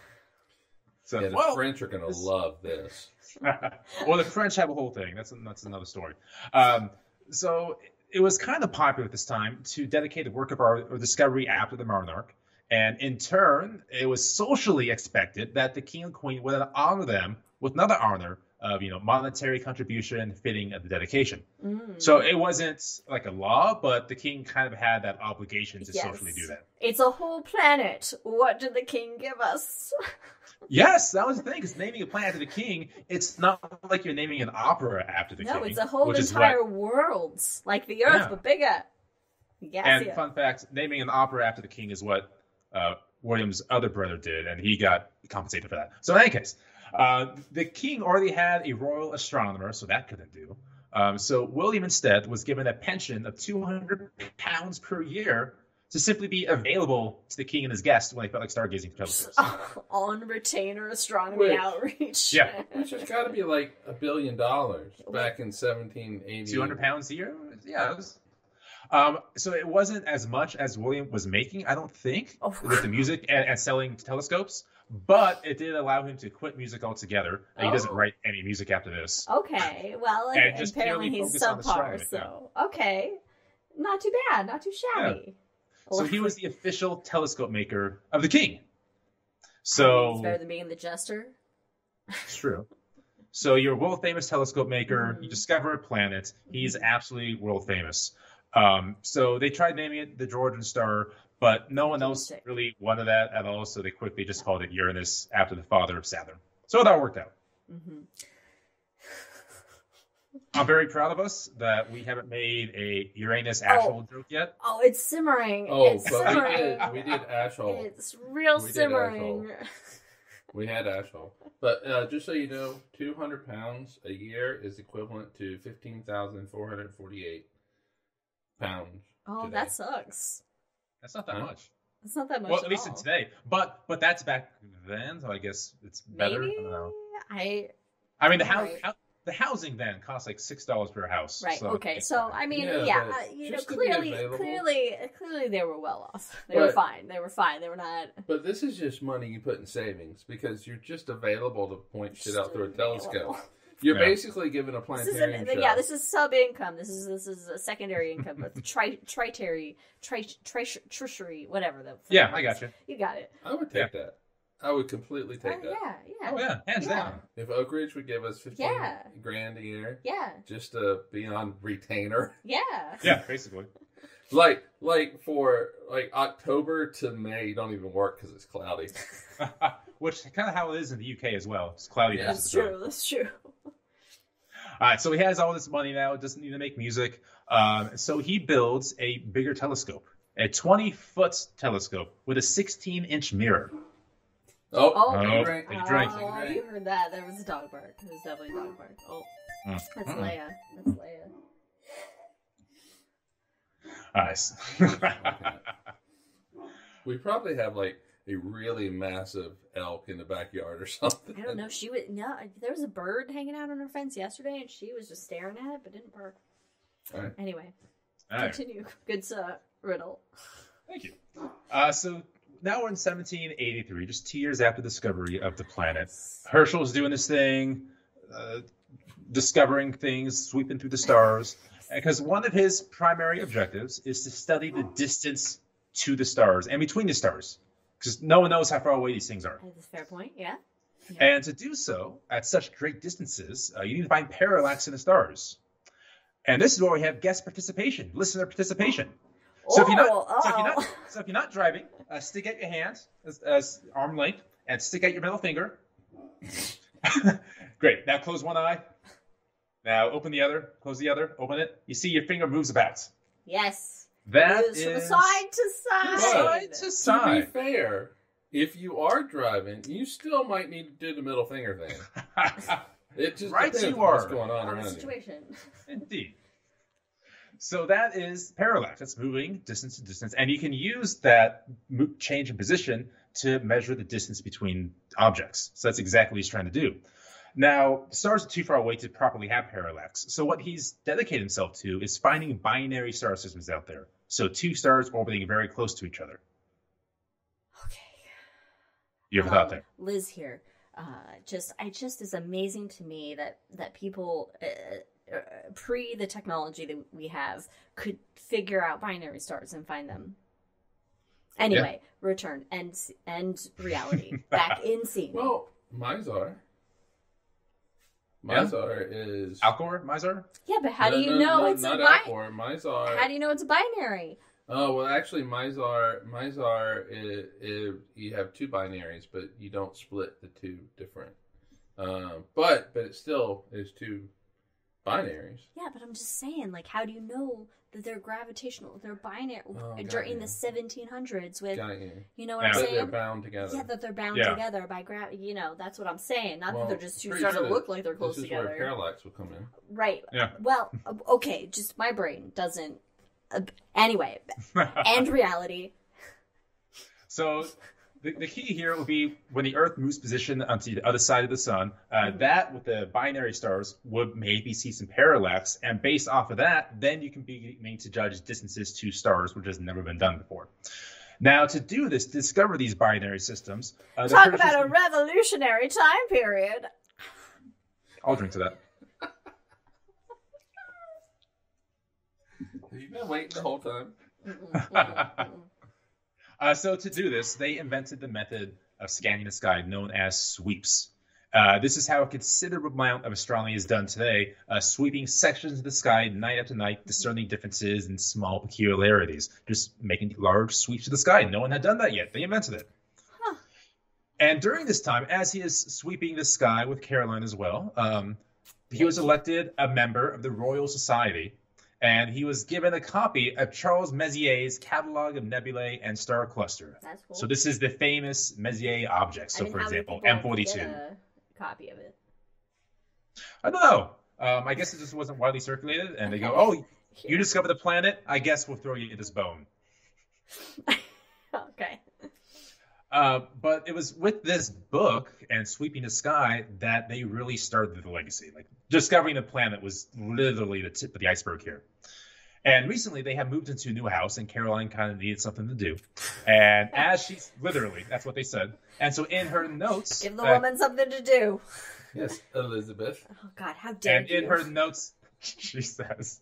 Speaker 1: so.
Speaker 3: Yeah, the
Speaker 1: well,
Speaker 3: French are going to
Speaker 1: this-
Speaker 3: love this.
Speaker 1: well, the French have a whole thing. That's that's another story. Um, so it was kind of popular at this time to dedicate the work of art or discovery after the monarch, and in turn, it was socially expected that the king and queen would honor them with another honor of you know monetary contribution fitting of the dedication.
Speaker 2: Mm.
Speaker 1: So it wasn't like a law, but the king kind of had that obligation to
Speaker 2: Yes.
Speaker 1: socially do that.
Speaker 2: It's a whole planet. What did the king give us?
Speaker 1: Yes, that was the thing. Because naming a planet after the king, it's not like you're naming an opera after the king.
Speaker 2: No, it's a whole
Speaker 1: which is what-
Speaker 2: entire world. Like the Earth,
Speaker 1: Yeah.
Speaker 2: but bigger. Yes,
Speaker 1: And
Speaker 2: yeah.
Speaker 1: fun fact, naming an opera after the king is what uh, William's other brother did, and he got compensated for that. So in any case, uh, the king already had a royal astronomer, so that couldn't do. Um, so William instead was given a pension of two hundred pounds per year to simply be available to the king and his guests when they felt like stargazing for telescopes.
Speaker 2: On retainer astronomy
Speaker 3: Wait.
Speaker 2: outreach.
Speaker 1: Yeah.
Speaker 3: Which has got to be like a billion dollars back in seventeen eighty.
Speaker 1: two hundred pounds a year? Yeah. It was, um, so it wasn't as much as William was making, I don't think,
Speaker 2: Oh.
Speaker 1: with the music and, and selling telescopes, but it did allow him to quit music altogether. And he doesn't
Speaker 2: Oh.
Speaker 1: write any music after this.
Speaker 2: Okay, well,
Speaker 1: And
Speaker 2: and
Speaker 1: just
Speaker 2: apparently
Speaker 1: purely
Speaker 2: he's
Speaker 1: focus on
Speaker 2: subpar,
Speaker 1: astronomy,
Speaker 2: so okay, not too bad, not too shabby.
Speaker 1: So he was the official telescope maker of the king.
Speaker 2: It's
Speaker 1: So
Speaker 2: better than being the jester.
Speaker 1: it's true. So you're a world famous telescope maker.
Speaker 2: Mhm.
Speaker 1: You discover a planet. He's absolutely world famous. Um, so they tried naming it the Georgian Star, but no one else
Speaker 2: Interesting.
Speaker 1: really wanted that at all. So they quickly just called it Uranus after the father of Saturn. So that worked out.
Speaker 2: hmm
Speaker 1: I'm very proud of us that we haven't made a Uranus actual joke yet.
Speaker 2: Oh, it's simmering.
Speaker 3: Oh,
Speaker 2: it's
Speaker 3: but we
Speaker 2: simmering.
Speaker 3: did, we did Ashhole.
Speaker 2: It's real
Speaker 3: We did
Speaker 2: simmering.
Speaker 3: We had Ashhole. But uh, just so you know, two hundred pounds a year is equivalent to fifteen thousand four hundred forty-eight pounds.
Speaker 2: Oh,
Speaker 3: today.
Speaker 2: that sucks.
Speaker 1: That's not that
Speaker 3: Huh?
Speaker 1: much.
Speaker 2: That's not that much.
Speaker 1: Well,
Speaker 2: at
Speaker 1: at least
Speaker 2: all.
Speaker 1: in today. But but that's back then, so I guess it's better.
Speaker 2: Maybe
Speaker 1: I don't know.
Speaker 2: I.
Speaker 1: I mean, how,
Speaker 2: Right.
Speaker 1: how the housing then costs like six dollars per house.
Speaker 2: Right.
Speaker 1: So,
Speaker 2: okay. So I mean,
Speaker 3: Yeah,
Speaker 2: yeah,
Speaker 3: but
Speaker 2: uh, you know,
Speaker 3: just to be
Speaker 2: clearly,
Speaker 3: available.
Speaker 2: clearly, clearly, they were well off. They were
Speaker 3: But-
Speaker 2: fine. They were fine. They were not.
Speaker 3: But this is just money you put in savings because you're just available to point shit out through a
Speaker 2: Just
Speaker 3: telescope.
Speaker 2: available.
Speaker 3: You're
Speaker 1: Yeah.
Speaker 3: basically given a
Speaker 2: This is
Speaker 3: planetarium
Speaker 2: an,
Speaker 3: show.
Speaker 2: yeah, this is sub income. This is this is a secondary income, but tri tritary, tri, tri tertiary, whatever the.
Speaker 1: Yeah, I got you.
Speaker 2: You got it.
Speaker 3: I would take that. I would completely take
Speaker 2: Uh,
Speaker 3: that.
Speaker 2: yeah, yeah,
Speaker 1: Oh yeah, hands
Speaker 2: Yeah.
Speaker 1: down.
Speaker 3: If Oak Ridge would give us fifteen
Speaker 2: Yeah.
Speaker 3: grand a year
Speaker 2: yeah,
Speaker 3: just to be on retainer,
Speaker 2: yeah.
Speaker 1: Yeah, basically.
Speaker 3: like like for like October to May, you don't even work because it's cloudy.
Speaker 1: Which kind of how it is in the U K as well. It's cloudy.
Speaker 3: Yeah.
Speaker 1: most of
Speaker 2: That's
Speaker 1: the time.
Speaker 2: true. That's true.
Speaker 1: All right, so he has all this money now. Doesn't need to make music. Um, so he builds a bigger telescope, a twenty-foot telescope with a sixteen-inch mirror.
Speaker 3: Oh,
Speaker 2: Oh.
Speaker 3: big drink.
Speaker 1: Big drink.
Speaker 2: Oh, you heard that? There was a dog bark. There was definitely a dog bark. Oh,
Speaker 1: Mm.
Speaker 2: that's
Speaker 1: Mm-mm.
Speaker 2: Leia. That's Leia.
Speaker 1: Nice.
Speaker 3: We probably have like a really massive elk in the backyard or something.
Speaker 2: I don't know. She was no. There was a bird hanging out on her fence yesterday, and she was just staring at it, but didn't bark.
Speaker 3: All right.
Speaker 2: Anyway,
Speaker 1: All right.
Speaker 2: continue. Good uh, riddle.
Speaker 1: Thank you. Uh, so now we're in seventeen eighty-three, just two years after the discovery of the planet. Herschel's doing this thing, uh, discovering things, sweeping through the stars, because one of his primary objectives is to study the distance to the stars and between the stars, because no one knows how far away these things are.
Speaker 2: That's a fair point. Yeah.
Speaker 1: And to do so at such great distances, uh, you need to find parallax in the stars. And this is where we have guest participation, listener participation. So if you're not,
Speaker 2: Oh,
Speaker 1: so if you're
Speaker 2: oh.
Speaker 1: not, so if you're not driving, uh, stick out your hand as, as arm length and stick out your middle finger. Great. Now close one eye. Now open the other. Close the other. Open it. You see your finger moves about.
Speaker 2: Yes.
Speaker 1: That
Speaker 2: Moves
Speaker 1: is
Speaker 2: from side to side.
Speaker 1: side to
Speaker 3: To be
Speaker 1: side.
Speaker 3: fair, if you are driving, you still might need to do the middle finger thing. It just
Speaker 1: Right,
Speaker 3: depends
Speaker 1: you
Speaker 3: on what's
Speaker 1: are.
Speaker 3: going on
Speaker 2: On the
Speaker 3: around you.
Speaker 2: situation.
Speaker 1: Indeed. So that is parallax. That's moving distance to distance, and you can use that mo- change in position to measure the distance between objects. So that's exactly what he's trying to do. Now, stars are too far away to properly have parallax. So what he's dedicated himself to is finding binary star systems out there. So two stars orbiting very close to each other.
Speaker 2: Okay.
Speaker 1: You ever
Speaker 2: Um,
Speaker 1: thought that?
Speaker 2: Liz here. Uh, just, I just is amazing to me that that people uh, uh, pre the technology that we have could figure out binary stars and find them. Anyway, return and and reality back in scene.
Speaker 3: Well, Mizar.
Speaker 1: Yeah.
Speaker 3: Mizar is.
Speaker 1: Alcor, Mizar?
Speaker 2: yeah, but how
Speaker 3: No,
Speaker 2: do you
Speaker 3: no,
Speaker 2: know
Speaker 3: no,
Speaker 2: it's a
Speaker 3: not
Speaker 2: binary?
Speaker 3: Alcor. Mizar.
Speaker 2: How do you know it's a binary?
Speaker 3: Oh well, actually, Mizar. Mizar is, is you have two binaries, but you don't split the two different. Um, but but it still is two binaries.
Speaker 2: Yeah, but I'm just saying, like, how do you know that they're gravitational? They're binary
Speaker 3: Oh, got
Speaker 2: during
Speaker 3: you.
Speaker 2: the seventeen hundreds with,
Speaker 3: Got you.
Speaker 2: you know what
Speaker 1: Yeah.
Speaker 2: I'm
Speaker 3: But
Speaker 2: saying?
Speaker 3: they're bound together.
Speaker 2: Yeah, that they're bound
Speaker 1: Yeah.
Speaker 2: together by gravity. You know, that's what I'm saying. Not
Speaker 3: Well,
Speaker 2: that they're just two
Speaker 3: pretty
Speaker 2: stars
Speaker 3: sure
Speaker 2: that look like they're
Speaker 3: This
Speaker 2: close
Speaker 3: is
Speaker 2: together.
Speaker 3: where parallax will come in.
Speaker 2: Right.
Speaker 1: Yeah.
Speaker 2: Well, uh, okay, just my brain doesn't. Uh, anyway, and reality.
Speaker 1: So the, the key here would be when the Earth moves position onto the other side of the sun, uh, that with the binary stars would maybe see some parallax, and based off of that, then you can begin to judge distances to stars, which has never been done before. Now, to do this, to discover these binary systems, uh, the
Speaker 2: Talk
Speaker 1: British-
Speaker 2: about a revolutionary time period.
Speaker 1: I'll drink to that.
Speaker 3: Have you been waiting the whole time?
Speaker 2: Mm-mm, mm-mm, mm-mm.
Speaker 1: Uh, so to do this, they invented the method of scanning the sky known as sweeps. Uh, this is how a considerable amount of astronomy is done today, uh, sweeping sections of the sky night after night, discerning differences and small peculiarities, just making large sweeps of the sky. No one had done that yet. They invented it.
Speaker 2: Huh.
Speaker 1: And during this time, as he is sweeping the sky with Caroline as well, um, he was elected a member of the Royal Society, and he was given a copy of Charles Messier's Catalogue of Nebulae and Star Cluster.
Speaker 2: That's cool.
Speaker 1: So this is the famous Messier object. So,
Speaker 2: I mean,
Speaker 1: for
Speaker 2: how many
Speaker 1: example,
Speaker 2: people
Speaker 1: M forty-two.
Speaker 2: can get a copy of it.
Speaker 1: I don't know. Um, I guess it just wasn't widely circulated, and they go,
Speaker 2: Okay.
Speaker 1: "Oh, you discovered the planet. I guess we'll throw you this bone."
Speaker 2: Okay.
Speaker 1: Uh, but it was with this book and Sweeping the Sky that they really started the legacy. Like discovering the planet was literally the tip of the iceberg here. And recently they have moved into a new house, and Caroline kind of needed something to do. And as she's literally, that's what they said. And so in her notes,
Speaker 2: Give the
Speaker 1: that,
Speaker 2: woman something to do.
Speaker 3: Yes, Elizabeth.
Speaker 2: Oh God, how dare
Speaker 1: and
Speaker 2: you!
Speaker 1: in her notes, she says,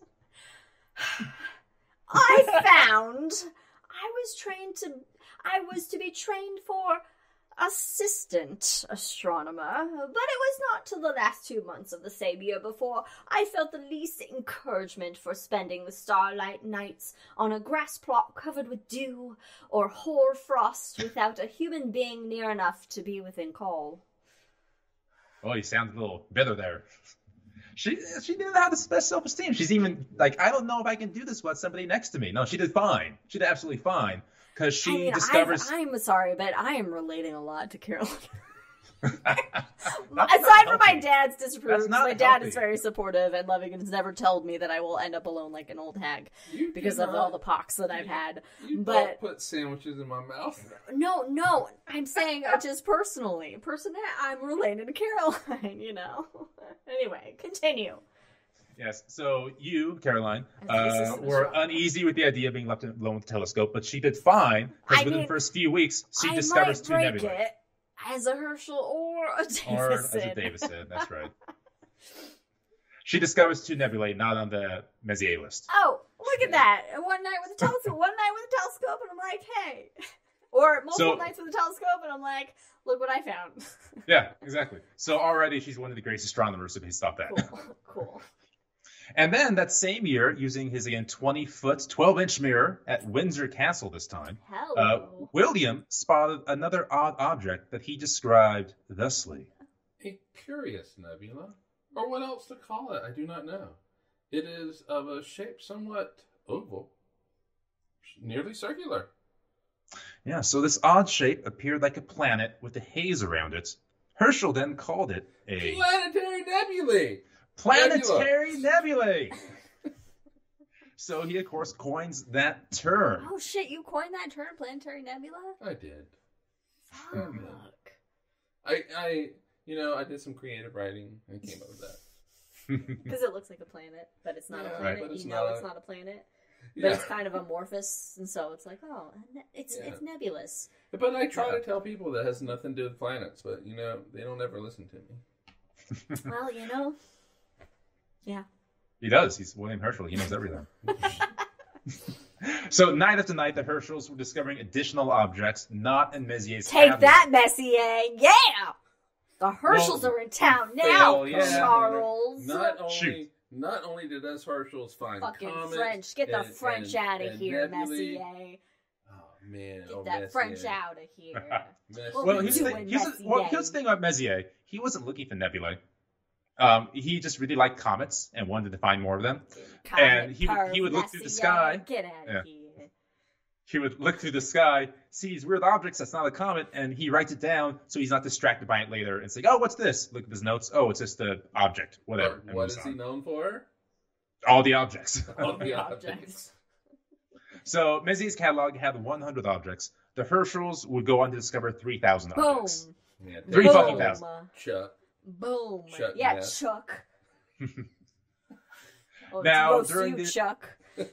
Speaker 2: I found I was trained to I was to be trained for assistant astronomer, but it was not till the last two months of the same year before I felt the least encouragement for spending the starlight nights on a grass plot covered with dew or hoar frost without a human being near enough to be within call.
Speaker 1: "Oh, you sound a little bitter there." She she didn't have the best self-esteem. She's even like, "I don't know if I can do this without somebody next to me." No, she did fine. She did absolutely fine. Because she
Speaker 2: I mean,
Speaker 1: discovers.
Speaker 2: I've, I'm sorry, but I am relating a lot to Caroline.
Speaker 1: That's
Speaker 2: Aside
Speaker 1: not
Speaker 2: from my
Speaker 1: healthy.
Speaker 2: dad's disapproval,
Speaker 1: That's not
Speaker 2: my dad
Speaker 1: healthy.
Speaker 2: is very supportive and loving and has never told me that I will end up alone like an old hag
Speaker 3: You
Speaker 2: because
Speaker 3: do
Speaker 2: of
Speaker 3: not-
Speaker 2: all the pox that I've had.
Speaker 3: You
Speaker 2: But-
Speaker 3: don't put sandwiches in my mouth.
Speaker 2: No, no, I'm saying just personally. Personally, I'm related to Caroline, you know. Anyway, continue.
Speaker 1: Yes. So you, Caroline,
Speaker 2: As
Speaker 1: uh,
Speaker 2: racist as
Speaker 1: were
Speaker 2: well.
Speaker 1: uneasy with the idea of being left alone with the telescope, but she did fine because
Speaker 2: I
Speaker 1: within
Speaker 2: mean,
Speaker 1: the first few weeks, she
Speaker 2: I
Speaker 1: discovers
Speaker 2: might
Speaker 1: two
Speaker 2: break
Speaker 1: nebulae.
Speaker 2: it as a Herschel or a Davison.
Speaker 1: Or as a Davison, that's right. She discovers two nebulae not on the Messier list.
Speaker 2: Oh, look at that! One night with a telescope, one night with a telescope, and I'm like, hey. Or multiple
Speaker 1: So-
Speaker 2: nights with a telescope, and I'm like, look what I found.
Speaker 1: Yeah, exactly. So already she's one of the greatest astronomers to be stopped that.
Speaker 2: Cool, cool.
Speaker 1: And then that same year, using his again twenty foot, twelve inch mirror at Windsor Castle this time, uh,
Speaker 2: Hello.
Speaker 1: William spotted another odd object that he described thusly.
Speaker 3: A curious nebula, or what else to call it, I do not know. It is of a shape somewhat oval, nearly circular.
Speaker 1: Yeah, so this odd shape appeared like a planet with a haze around it. Herschel then called it a
Speaker 3: Planetary nebulae!
Speaker 1: planetary nebulae. So he, of course, coins that term.
Speaker 2: Oh shit, you coined that term, planetary nebula?
Speaker 3: I did.
Speaker 2: Fuck.
Speaker 3: I, I, you know, I did some creative writing and came up with that.
Speaker 2: Because it looks like a planet, but it's not
Speaker 3: Yeah,
Speaker 2: a
Speaker 3: right,
Speaker 2: planet.
Speaker 3: but it's
Speaker 2: You know
Speaker 3: not
Speaker 2: it's
Speaker 3: a-
Speaker 2: not a planet. But
Speaker 3: Yeah.
Speaker 2: it's kind of amorphous, and so it's like, oh, a ne- it's
Speaker 3: Yeah.
Speaker 2: it's nebulous.
Speaker 3: But I try
Speaker 1: Yeah.
Speaker 3: to tell people that has nothing to do with planets, but, you know, they don't ever listen to me.
Speaker 2: Well, you know, yeah.
Speaker 1: He does. He's William Herschel. He knows everything. So night after night, the Herschels were discovering additional objects not in Messier's
Speaker 2: Take
Speaker 1: catalog.
Speaker 2: that, Messier! Yeah! The Herschels
Speaker 1: Well,
Speaker 2: are in town now,
Speaker 1: fail, yeah.
Speaker 2: Charles!
Speaker 3: Not only,
Speaker 1: Shoot.
Speaker 3: not only did us Herschels find
Speaker 2: Fucking
Speaker 3: comets
Speaker 2: French. Get the
Speaker 3: and-
Speaker 2: French
Speaker 3: and-
Speaker 2: out of
Speaker 3: and
Speaker 2: here,
Speaker 3: nebulae.
Speaker 2: Messier.
Speaker 3: Oh, man.
Speaker 2: Get
Speaker 3: oh,
Speaker 2: that
Speaker 3: Messier.
Speaker 2: French out of here.
Speaker 3: Messier.
Speaker 2: What
Speaker 1: Well,
Speaker 2: we
Speaker 1: here's the,
Speaker 2: doing,
Speaker 1: thing, here's, the, well,
Speaker 2: Messier?
Speaker 1: here's the thing about Messier. He wasn't looking for nebulae. Um, he just really liked comets and wanted to find more of them. And he would- he would look through the
Speaker 2: Messier,
Speaker 1: sky.
Speaker 2: Get out of
Speaker 1: Yeah.
Speaker 2: here.
Speaker 1: He would look through the sky, see these weird objects that's not a comet, and he writes it down so he's not distracted by it later. And say, oh, what's this? Look at his notes. Oh, it's just the object. Whatever.
Speaker 3: What,
Speaker 1: And
Speaker 3: what
Speaker 1: moves
Speaker 3: is he
Speaker 1: on.
Speaker 3: known for?
Speaker 1: All the objects.
Speaker 3: All the
Speaker 2: Objects.
Speaker 3: objects.
Speaker 1: So Messier's catalog had one hundred objects. The Herschels would go on to discover three thousand
Speaker 2: Boom.
Speaker 1: objects.
Speaker 3: Yeah,
Speaker 1: Three
Speaker 3: Boom.
Speaker 1: fucking thousand.
Speaker 3: Chuck.
Speaker 2: Boom.
Speaker 3: Chuck
Speaker 2: yeah,
Speaker 3: Norris.
Speaker 2: Chuck. Oh,
Speaker 1: Now,
Speaker 2: it's
Speaker 1: during
Speaker 2: you,
Speaker 1: the-
Speaker 2: Chuck.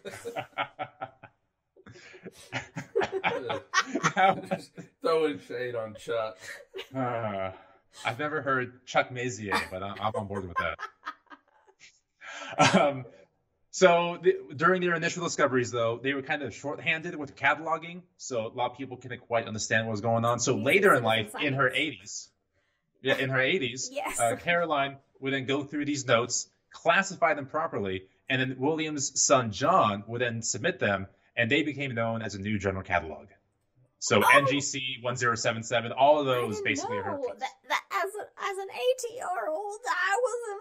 Speaker 1: Now,
Speaker 3: Just throwing shade on Chuck.
Speaker 1: uh, I've never heard Chuck Messier, but I'm, I'm on board with that. Um, so the, during their initial discoveries, though, they were kind of shorthanded with cataloging, so a lot of people couldn't quite understand what was going on. So
Speaker 2: Yes,
Speaker 1: later in
Speaker 2: citizen
Speaker 1: life, in her
Speaker 2: science.
Speaker 1: eighties, yeah, in her eighties,
Speaker 2: Yes.
Speaker 1: uh, Caroline would then go through these notes, classify them properly, and then William's son John would then submit them, and they became known as a new general catalog. So
Speaker 2: Oh.
Speaker 1: N G C one zero seven seven, all of
Speaker 2: I
Speaker 1: those
Speaker 2: didn't
Speaker 1: basically are
Speaker 2: know
Speaker 1: her.
Speaker 2: that, that as, a, as an eighty-year-old, I was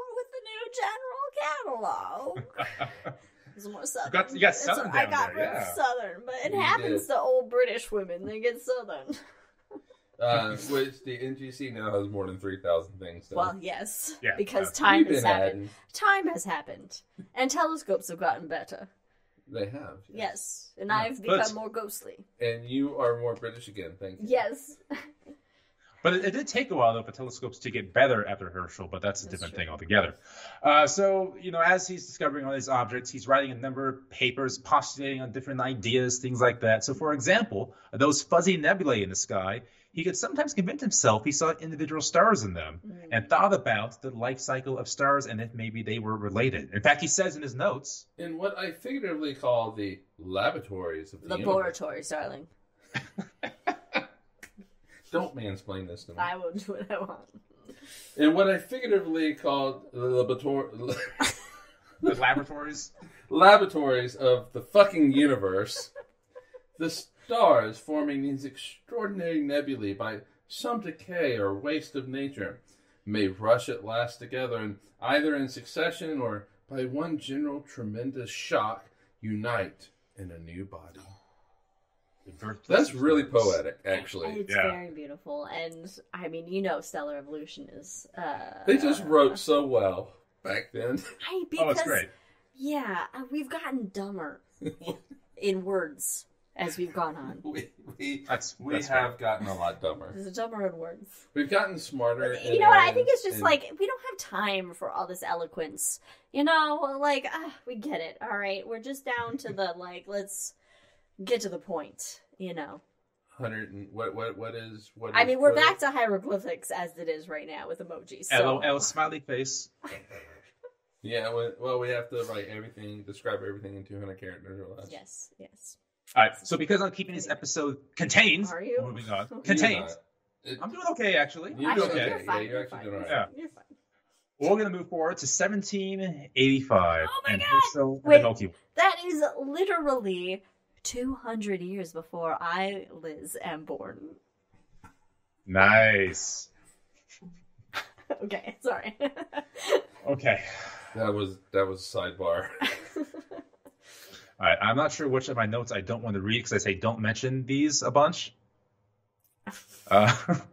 Speaker 2: involved with the new general catalog. It's more southern.
Speaker 1: got- you got
Speaker 2: It's-
Speaker 1: southern
Speaker 2: I
Speaker 1: down
Speaker 2: got
Speaker 1: there,
Speaker 2: real
Speaker 1: yeah.
Speaker 2: southern, but it
Speaker 3: You
Speaker 2: happens
Speaker 3: did.
Speaker 2: to old British women. They get southern.
Speaker 3: Uh, which the N G C now has more than three thousand things. So.
Speaker 2: Well, yes,
Speaker 1: Yeah,
Speaker 2: because
Speaker 1: uh,
Speaker 2: time
Speaker 3: We've
Speaker 2: has
Speaker 3: been
Speaker 2: happened.
Speaker 3: adding.
Speaker 2: Time has happened, and telescopes have gotten better.
Speaker 3: They have. Yes.
Speaker 2: Yes, and
Speaker 1: Yeah.
Speaker 2: I've
Speaker 1: But-
Speaker 2: become more ghostly.
Speaker 3: And you are more British again, thank you.
Speaker 2: Yes.
Speaker 1: But it, it did take a while, though, for telescopes to get better after Herschel, but that's a
Speaker 2: That's
Speaker 1: different
Speaker 2: true.
Speaker 1: thing altogether. Uh, so, you know, as he's discovering all these objects, he's writing a number of papers postulating on different ideas, things like that. So, for example, those fuzzy nebulae in the sky, he could sometimes convince himself he saw individual stars in them
Speaker 2: Mm.
Speaker 1: and thought about the life cycle of stars and if maybe they were related. In fact, he says in his notes,
Speaker 3: In what I figuratively call the laboratories of the universe.
Speaker 2: Laboratory, darling.
Speaker 3: Don't mansplain this to me.
Speaker 2: I will do what I want.
Speaker 3: In what I figuratively call the laborator-
Speaker 1: the laboratories.
Speaker 3: laboratories of the fucking universe, the stars forming these extraordinary nebulae by some decay or waste of nature may rush at last together and either in succession or by one general tremendous shock unite in a new body. That's really poetic, actually.
Speaker 2: It's
Speaker 1: Yeah.
Speaker 2: very beautiful, and I mean, you know, stellar evolution is. Uh,
Speaker 3: They just wrote so well back then.
Speaker 2: I, because,
Speaker 1: Oh, it's great.
Speaker 2: Yeah, uh, we've gotten dumber in words as we've gone on.
Speaker 3: we we,
Speaker 1: That's,
Speaker 3: we
Speaker 1: that's
Speaker 3: have gotten a lot dumber.
Speaker 2: There's dumber in words.
Speaker 3: We've gotten smarter.
Speaker 2: You
Speaker 3: in
Speaker 2: know what? I
Speaker 3: areas
Speaker 2: think it's just
Speaker 3: and-
Speaker 2: like we don't have time for all this eloquence. You know, like uh, we get it. All right, we're just down to the like. Let's get to the point. You know.
Speaker 3: Hundred and what what what is what?
Speaker 2: I
Speaker 3: is
Speaker 2: mean, we're
Speaker 3: Twitter?
Speaker 2: back to hieroglyphics as it is right now with emojis. So.
Speaker 1: L O L smiley face.
Speaker 3: Yeah, well, well, we have to write everything, describe everything in two hundred characters or less.
Speaker 2: Yes. Yes.
Speaker 1: All right, so because I'm keeping this episode contained,
Speaker 2: Are you?
Speaker 1: moving on,
Speaker 2: You're
Speaker 1: contained.
Speaker 3: not. It-
Speaker 1: I'm doing okay, actually.
Speaker 3: You're
Speaker 2: I
Speaker 3: doing
Speaker 2: think
Speaker 3: okay.
Speaker 2: you're fine.
Speaker 3: Yeah, you're
Speaker 2: you're
Speaker 3: actually
Speaker 2: fine.
Speaker 3: doing all right.
Speaker 1: Yeah.
Speaker 2: You're fine.
Speaker 1: We're going to move forward to seventeen eighty-five.
Speaker 2: Oh my
Speaker 1: and
Speaker 2: God!
Speaker 1: Herschel and
Speaker 2: Wait.
Speaker 1: the Milky Way.
Speaker 2: That is literally two hundred years before I, Liz, am born.
Speaker 1: Nice.
Speaker 2: Okay, sorry.
Speaker 1: Okay.
Speaker 3: That was that was a sidebar.
Speaker 1: All right, I'm not sure which of my notes I don't want to read because I say don't mention these a bunch. Uh,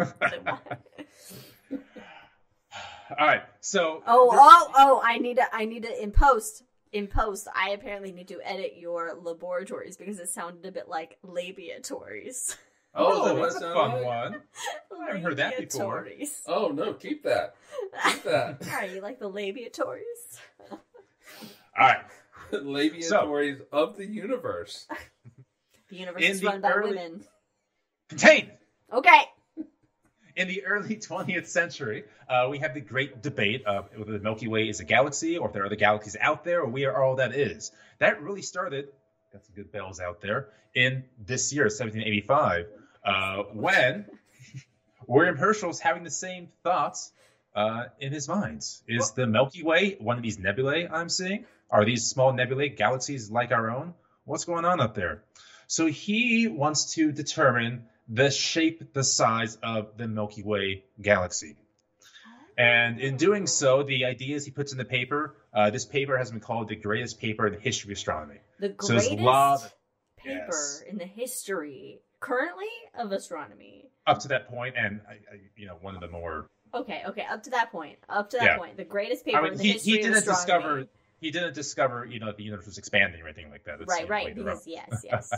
Speaker 1: all right, so
Speaker 2: Oh, oh, oh! I need to. I need to in post. In post, I apparently need to edit your laboratories because it sounded a bit like labiatories.
Speaker 1: oh,
Speaker 3: that
Speaker 1: that's a
Speaker 3: sound
Speaker 1: fun
Speaker 3: like-
Speaker 1: one. I haven't heard that before.
Speaker 2: Labiatories.
Speaker 3: Oh no, keep that. Keep that.
Speaker 2: Are you like the labiatories?
Speaker 1: All right,
Speaker 3: Labiatories of the universe.
Speaker 2: The universe
Speaker 1: In
Speaker 2: is
Speaker 1: the
Speaker 2: run by
Speaker 1: early-
Speaker 2: women.
Speaker 1: contained.
Speaker 2: Okay.
Speaker 1: In the early twentieth century, uh, we have the great debate of whether the Milky Way is a galaxy or if there are other galaxies out there or we are all that is. That really started, got some good bells out there, in this year, seventeen eighty-five, uh, when William Herschel's having the same thoughts uh, in his mind. Is the Milky Way one of these nebulae I'm seeing? Are these small nebulae galaxies like our own? What's going on up there? So he wants to determine the shape, the size of the Milky Way galaxy. And in doing so, the ideas he puts in the paper, uh, this paper has been called the greatest paper in the history of astronomy.
Speaker 2: The
Speaker 1: So there's
Speaker 2: greatest
Speaker 1: a lot of-
Speaker 2: paper
Speaker 1: yes.
Speaker 2: in the history currently of astronomy.
Speaker 1: Up to that point, and I, I, you know, one of the more.
Speaker 2: Okay, okay, up to that point. Up to that
Speaker 1: Yeah.
Speaker 2: point. The greatest paper
Speaker 1: I mean,
Speaker 2: in the
Speaker 1: he,
Speaker 2: history
Speaker 1: he
Speaker 2: of
Speaker 1: didn't
Speaker 2: astronomy.
Speaker 1: discover. He didn't discover, you know, that the universe was expanding or anything like that. That's,
Speaker 2: Right,
Speaker 1: you know,
Speaker 2: right,
Speaker 1: later
Speaker 2: because
Speaker 1: on.
Speaker 2: yes, yes.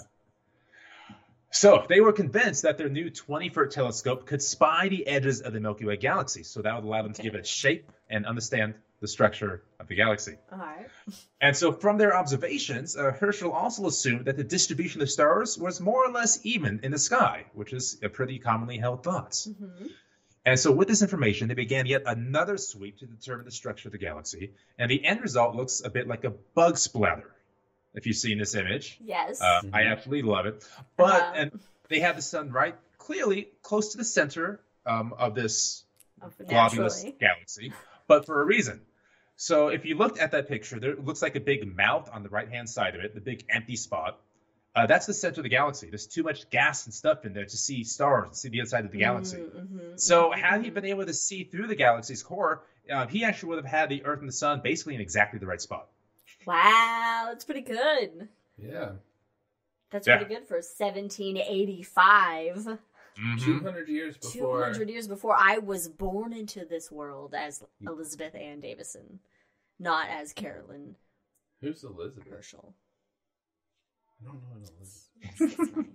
Speaker 1: So they were convinced that their new twenty-foot telescope could spy the edges of the Milky Way galaxy. So that would allow them to
Speaker 2: Okay.
Speaker 1: give it a shape and understand the structure of the galaxy.
Speaker 2: Alright.
Speaker 1: And so from their observations, uh, Herschel also assumed that the distribution of stars was more or less even in the sky, which is a pretty commonly held thought.
Speaker 2: Mm-hmm.
Speaker 1: And so with this information, they began yet another sweep to determine the structure of the galaxy. And the end result looks a bit like a bug splatter, if you've seen this image.
Speaker 2: Yes.
Speaker 1: Uh, I
Speaker 3: Mhm.
Speaker 1: absolutely love it. But
Speaker 2: Uh-huh.
Speaker 1: and they have the sun right clearly close to the center um, of this
Speaker 2: Of-
Speaker 1: globulous
Speaker 2: naturally.
Speaker 1: galaxy, but for a reason. So if you looked at that picture, there looks like a big mouth on the right-hand side of it, the big empty spot. Uh, that's the center of the galaxy. There's too much gas and stuff in there to see stars, to see the other side of the galaxy.
Speaker 2: Mm-hmm,
Speaker 1: So
Speaker 2: mm-hmm,
Speaker 1: had he
Speaker 2: mhm.
Speaker 1: been able to see through the galaxy's core, uh, he actually would have had the Earth and the Sun basically in exactly the right spot.
Speaker 2: Wow, that's pretty good.
Speaker 3: Yeah.
Speaker 2: That's
Speaker 1: Yeah.
Speaker 2: pretty good for seventeen eighty-five.
Speaker 3: Two hundred years
Speaker 2: two
Speaker 3: before.
Speaker 2: hundred years before I was born into this world as Elizabeth Ann Davison, not as Carolyn
Speaker 3: Who's Elizabeth?
Speaker 2: Herschel.
Speaker 3: I don't know what it is.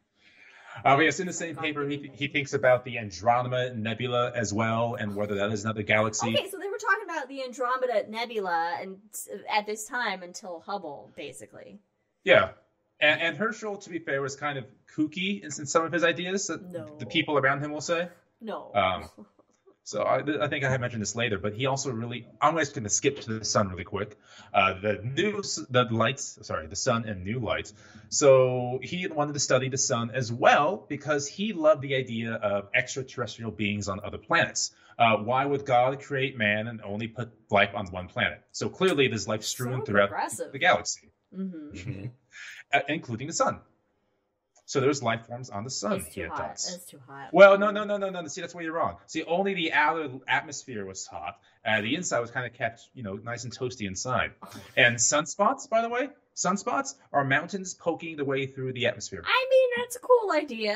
Speaker 1: Uh, but yes, in the same paper, he, he thinks about the Andromeda Nebula as well, and whether that is another galaxy.
Speaker 2: Okay, so they were talking about the Andromeda Nebula and at this time until Hubble, basically.
Speaker 1: Yeah. And, and Herschel, to be fair, was kind of kooky in, in some of his ideas, that
Speaker 2: No.
Speaker 1: the people around him will say.
Speaker 2: No.
Speaker 1: Um, so I, I think I have mentioned this later, but he also really, I'm just going to skip to the sun really quick. Uh, the new, the lights, sorry, the sun and new lights. So he wanted to study the sun as well because he loved the idea of extraterrestrial beings on other planets. Uh, why would God create man and only put life on one planet? So clearly there's life strewn
Speaker 2: So
Speaker 1: throughout
Speaker 2: progressive.
Speaker 1: the galaxy,
Speaker 2: Mm-hmm.
Speaker 3: Mm-hmm.
Speaker 1: uh, including the sun. So there's life forms on the sun.
Speaker 2: It's
Speaker 1: he
Speaker 2: too
Speaker 1: had
Speaker 2: hot.
Speaker 1: thoughts.
Speaker 2: It's too hot.
Speaker 1: Well, no, no, no, no, no. See, that's where you're wrong. See, only the outer atmosphere was hot. Uh, the inside was kind of kept, you know, nice and toasty inside. And sunspots, by the way, sunspots are mountains poking the way through the atmosphere.
Speaker 2: I mean, that's a cool idea.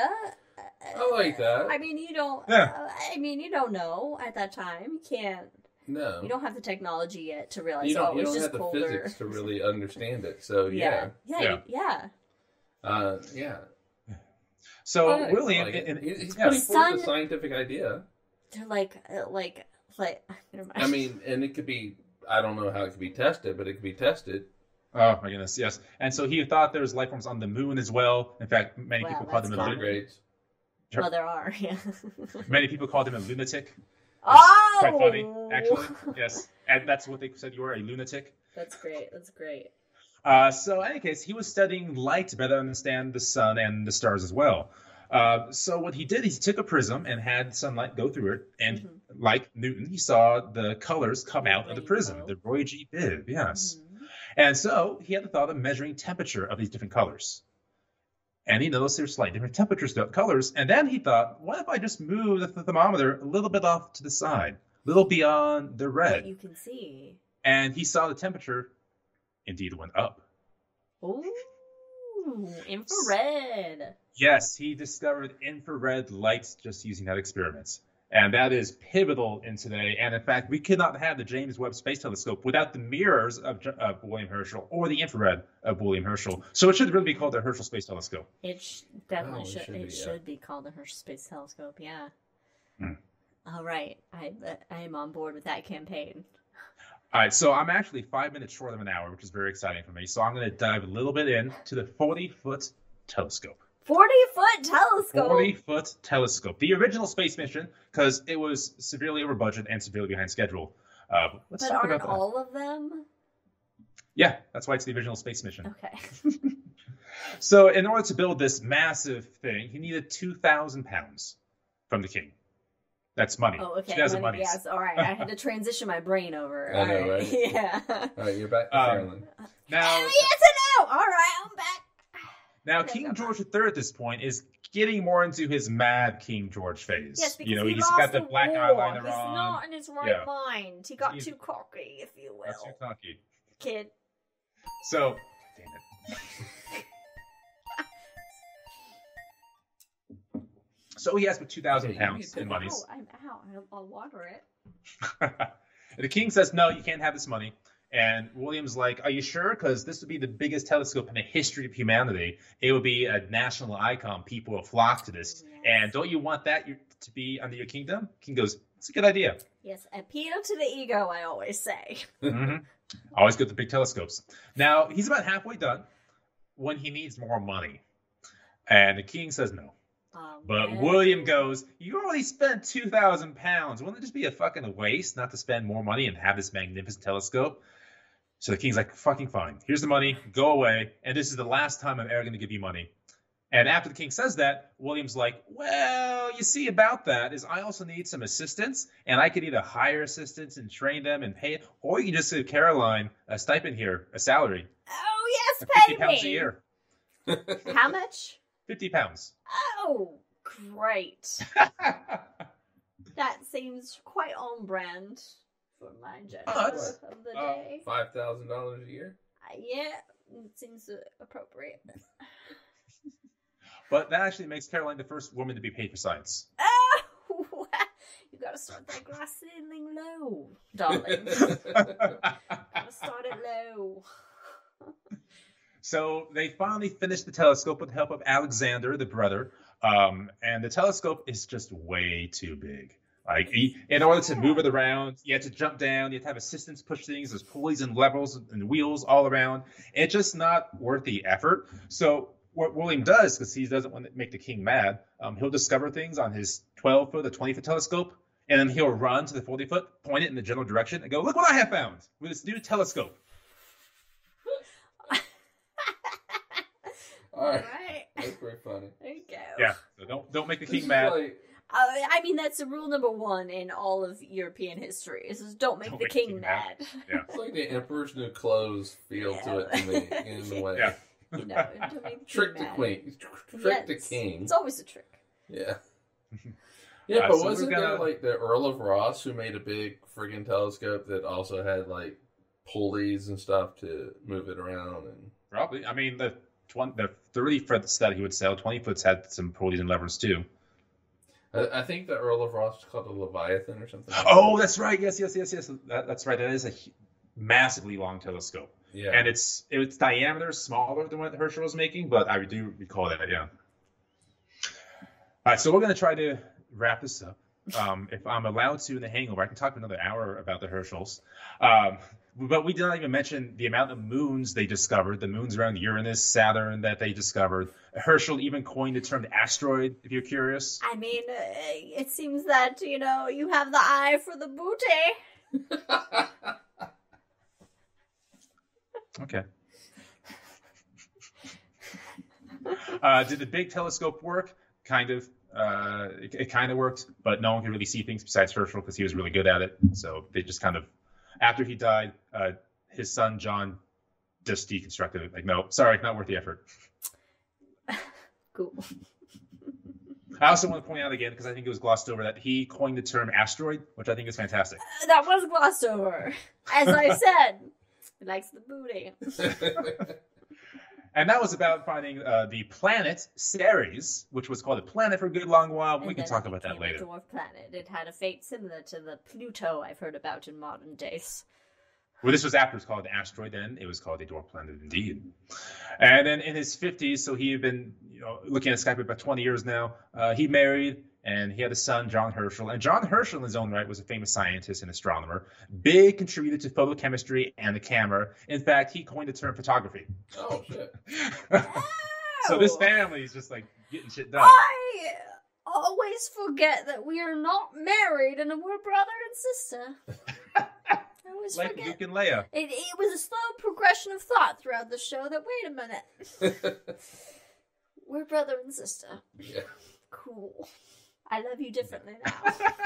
Speaker 3: I like that.
Speaker 2: I mean, you don't.
Speaker 1: Yeah.
Speaker 2: Uh, I mean, you don't know at that time. You can't.
Speaker 3: No.
Speaker 2: You don't have the technology yet to realize.
Speaker 3: You don't,
Speaker 2: oh,
Speaker 3: you
Speaker 2: it's
Speaker 3: don't
Speaker 2: just
Speaker 3: have
Speaker 2: colder.
Speaker 3: the physics to really understand it. So, yeah.
Speaker 2: Yeah.
Speaker 1: Yeah.
Speaker 2: Yeah. Yeah.
Speaker 3: Uh, yeah.
Speaker 1: So,
Speaker 3: I
Speaker 1: really,
Speaker 3: like it.
Speaker 1: in, in,
Speaker 3: He- he's
Speaker 1: yeah.
Speaker 3: putting forth
Speaker 2: Sun-
Speaker 3: a scientific idea.
Speaker 2: They're like, uh, like, like. Never mind.
Speaker 3: I mean, and it could be, I don't know how it could be tested, but it could be tested.
Speaker 1: Oh, my goodness, yes. And so he thought there was life forms on the moon as well. In fact, many
Speaker 2: Wow,
Speaker 1: people called
Speaker 2: that's
Speaker 1: him a
Speaker 2: cool.
Speaker 1: lunatic.
Speaker 3: Grades.
Speaker 2: well, there are. Yeah.
Speaker 1: Many people called him a lunatic.
Speaker 2: Oh,
Speaker 1: Quite funny, actually. Yes. And that's what they said you were, a lunatic.
Speaker 2: That's great. That's great.
Speaker 1: Uh, so, in any case, he was studying light to better understand the sun and the stars as well. Uh, so what he did is he took a prism and had sunlight go through it, and
Speaker 2: Mhm.
Speaker 1: like Newton, he saw the colors come out of the prism,
Speaker 2: Rainbow.
Speaker 1: the Roy G. Biv, yes.
Speaker 2: Mhm.
Speaker 1: And so he had the thought of measuring temperature of these different colors. And he noticed there's slightly different temperatures throughout colors, and then he thought, what if I just move the thermometer a little bit off to the side, a little beyond the
Speaker 2: What
Speaker 1: red?
Speaker 2: you can see.
Speaker 1: And he saw the temperature indeed went up.
Speaker 2: Ooh, infrared.
Speaker 1: Yes, he discovered infrared light just using that experiment. And that is pivotal in today. And in fact, we could not have the James Webb Space Telescope without the mirrors of, J- of William Herschel or the infrared of William Herschel. So it should really be called the Herschel Space Telescope.
Speaker 2: It sh- definitely
Speaker 3: Oh, it
Speaker 2: should.
Speaker 3: should
Speaker 2: It
Speaker 3: be, yeah.
Speaker 2: should be called the Herschel Space Telescope. Yeah.
Speaker 1: Hmm.
Speaker 2: All right, I I am on board with that campaign.
Speaker 1: All right, so I'm actually five minutes short of an hour, which is very exciting for me. So I'm going to dive a little bit into the forty-foot telescope.
Speaker 2: Forty foot telescope.
Speaker 1: forty-foot telescope. The original space mission, because it was severely over budget and severely behind schedule. Uh, let's
Speaker 2: But
Speaker 1: talk
Speaker 2: aren't
Speaker 1: about that.
Speaker 2: all of them?
Speaker 1: Yeah, that's why it's the original space mission.
Speaker 2: Okay.
Speaker 1: So in order to build this massive thing, he needed two thousand pounds from the king. That's money.
Speaker 2: Oh, okay.
Speaker 1: two thousand
Speaker 2: Money,
Speaker 1: monies.
Speaker 2: yes. All right. I had to transition my brain over.
Speaker 3: I
Speaker 2: All
Speaker 3: know,
Speaker 2: right.
Speaker 3: right?
Speaker 2: Yeah.
Speaker 3: All right, you're back to
Speaker 1: Um,
Speaker 3: Carolyn.
Speaker 1: Now,
Speaker 2: Oh, yes and no. All right, I'm back.
Speaker 1: now
Speaker 2: Okay,
Speaker 1: King
Speaker 2: go
Speaker 1: George the Third at this point is getting more into his mad King George phase.
Speaker 2: Yes, because
Speaker 1: you know,
Speaker 2: he
Speaker 1: he's
Speaker 2: lost
Speaker 1: got the
Speaker 2: the
Speaker 1: black
Speaker 2: war.
Speaker 1: eyeliner
Speaker 2: He's
Speaker 1: on.
Speaker 2: not in his right
Speaker 1: Yeah.
Speaker 2: mind. He got
Speaker 1: He's-
Speaker 2: too cocky, if you will.
Speaker 1: That's too cocky.
Speaker 2: Kid.
Speaker 1: So, damn it. So he has with two thousand
Speaker 3: Okay, you
Speaker 1: pounds
Speaker 3: need
Speaker 1: in
Speaker 3: to-
Speaker 1: monies.
Speaker 2: Oh, I'm out. I'll, I'll water it.
Speaker 1: The king says, no, you can't have this money. And William's like, are you sure? Because this would be the biggest telescope in the history of humanity. It would be a national icon. People will flock to this.
Speaker 2: Yes.
Speaker 1: And don't you want that you- to be under your kingdom? King goes, it's a good idea.
Speaker 2: Yes, appeal to the ego, I always say.
Speaker 1: hmm Always good with big telescopes. Now, he's about halfway done when he needs more money. And the king says no.
Speaker 2: Um,
Speaker 1: But
Speaker 2: and-
Speaker 1: William goes, you already spent two thousand pounds. Wouldn't it just be a fucking waste not to spend more money and have this magnificent telescope? So the king's like, fucking fine. Here's the money. Go away. And this is the last time I'm ever going to give you money. And after the king says that, William's like, well, you see about that is I also need some assistants. And I could either hire assistants and train them and pay it. Or you can just give Caroline a stipend here, a salary.
Speaker 2: Oh, yes,
Speaker 1: of
Speaker 2: pay
Speaker 1: fifty pounds a
Speaker 2: me.
Speaker 1: year.
Speaker 2: How much?
Speaker 1: fifty pounds.
Speaker 2: Oh, great. That seems quite on brand for my
Speaker 1: Oh,
Speaker 2: gesture
Speaker 1: that's-
Speaker 2: of the
Speaker 1: uh,
Speaker 2: day.
Speaker 3: Five thousand dollars a year.
Speaker 2: Uh, yeah, it seems uh, appropriate.
Speaker 1: But that actually makes Caroline the first woman to be paid for science.
Speaker 2: Oh, you gotta start that glass ceiling low, darling. Gotta start it low.
Speaker 1: So they finally finished the telescope with the help of Alexander, the brother. Um, and the telescope is just way too big. Like, he, in order to move it around, you have to jump down. You have to have assistants push things. There's pulleys and levels and wheels all around. It's just not worth the effort. So what William does, because he doesn't want to make the king mad, um, he'll discover things on his twelve foot or twenty foot telescope, and then he'll run to the forty foot, point it in the general direction, and go, "Look what I have found with this new telescope."
Speaker 3: All right.
Speaker 2: Right.
Speaker 3: That's very funny.
Speaker 2: There you go.
Speaker 1: Yeah. So don't don't make the
Speaker 3: This
Speaker 1: king
Speaker 3: is
Speaker 1: mad.
Speaker 3: like-
Speaker 2: Uh, I mean, that's a rule number one in all of European history. Is just don't make
Speaker 1: Don't
Speaker 2: the
Speaker 1: make the
Speaker 2: king
Speaker 1: king
Speaker 2: mad.
Speaker 1: mad.
Speaker 3: It's like the Emperor's New Clothes feel to it to me, in a way.
Speaker 1: Yeah.
Speaker 2: You know, don't make the
Speaker 3: Trick
Speaker 2: king
Speaker 3: the
Speaker 2: mad.
Speaker 3: queen. Trick
Speaker 2: Yeah,
Speaker 3: the
Speaker 2: it's-
Speaker 3: king.
Speaker 2: It's always a trick.
Speaker 3: Yeah. Yeah,
Speaker 1: Uh,
Speaker 3: but
Speaker 1: so we're
Speaker 3: wasn't
Speaker 1: gonna-
Speaker 3: there like the Earl of Ross who made a big friggin' telescope that also had like pulleys and stuff to move it around? And
Speaker 1: Probably. I mean, the twenty, the thirty foots that he would sell, twenty foots had some pulleys and levers too.
Speaker 3: I, I think the Earl of Ross is called a Leviathan or something. like
Speaker 1: Oh, that's right. Yes, yes, yes, yes. That, that's right. That is a hu- massively long telescope,
Speaker 3: that. Yeah.
Speaker 1: and it's its diameter is smaller than what Herschel was making, but I do recall that. Yeah. All right, so we're gonna try to wrap this up. Um, if I'm allowed to in the hangover, I can talk for another hour about the Herschels. Um, but we did not even mention the amount of moons they discovered, the moons around Uranus, Saturn that they discovered. Herschel even coined the term asteroid, if you're curious.
Speaker 2: I mean, uh, it seems that, you know, you have the eye for the booty.
Speaker 1: Okay. Uh, did the big telescope work? Kind of. Uh, it, it kind of worked, but no one could really see things besides Herschel because he was really good at it. So they just kind of, after he died, uh, his son John just deconstructed it. Like, no, sorry, not worth the effort.
Speaker 2: Cool.
Speaker 1: I also want to point out again, because I think it was glossed over, that he coined the term asteroid, which I think is fantastic.
Speaker 2: That was glossed over. As I said, he likes the booty.
Speaker 1: And that was about finding uh, the planet Ceres, which was called a planet for a good long while. But we
Speaker 2: And
Speaker 1: can
Speaker 2: then
Speaker 1: talk
Speaker 2: it
Speaker 1: about that
Speaker 2: became a
Speaker 1: later.
Speaker 2: dwarf planet. It had a fate similar to the Pluto I've heard about in modern days.
Speaker 1: Well, this was after it was called an asteroid. Then it was called a dwarf planet, indeed. And then in his fifties, so he had been, you know, looking at Skype for about twenty years now. Uh, he married, and he had a son, John Herschel. And John Herschel, in his own right, was a famous scientist and astronomer. Big contributor to photochemistry and the camera. In fact, he coined the term photography.
Speaker 3: Oh shit!
Speaker 1: So this
Speaker 2: Oh.
Speaker 1: family is just like getting shit done.
Speaker 2: I always forget that we are not married and we're brother and sister. I always
Speaker 1: Like
Speaker 2: forget.
Speaker 1: Luke and Leia.
Speaker 2: It, it was a slow progression of thought throughout the show that, wait a minute, we're brother and sister.
Speaker 3: Yeah.
Speaker 2: Cool. I love you differently now.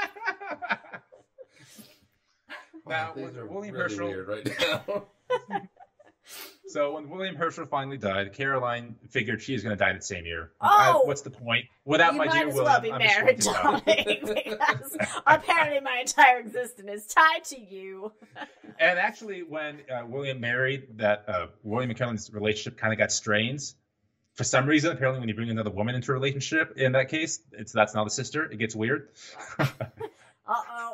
Speaker 1: Now,
Speaker 3: Wow, these
Speaker 1: with
Speaker 3: are
Speaker 1: William
Speaker 3: really
Speaker 1: Herschel-
Speaker 3: weird right now.
Speaker 1: So when William Herschel finally died, Caroline figured she was going to die that same year.
Speaker 2: Oh!
Speaker 1: Uh, what's the point? Without
Speaker 2: You
Speaker 1: my
Speaker 2: might
Speaker 1: dear
Speaker 2: as
Speaker 1: William,
Speaker 2: well be
Speaker 1: I'm just
Speaker 2: married,
Speaker 1: going to die.
Speaker 2: Johnny, because apparently my entire existence is tied to you.
Speaker 1: And actually, when uh, William married, that uh, William and Caroline's relationship kind of got strained. For some reason, apparently, when you bring another woman into a relationship, in that case, it's that's not a sister. It gets weird.
Speaker 2: Uh-oh.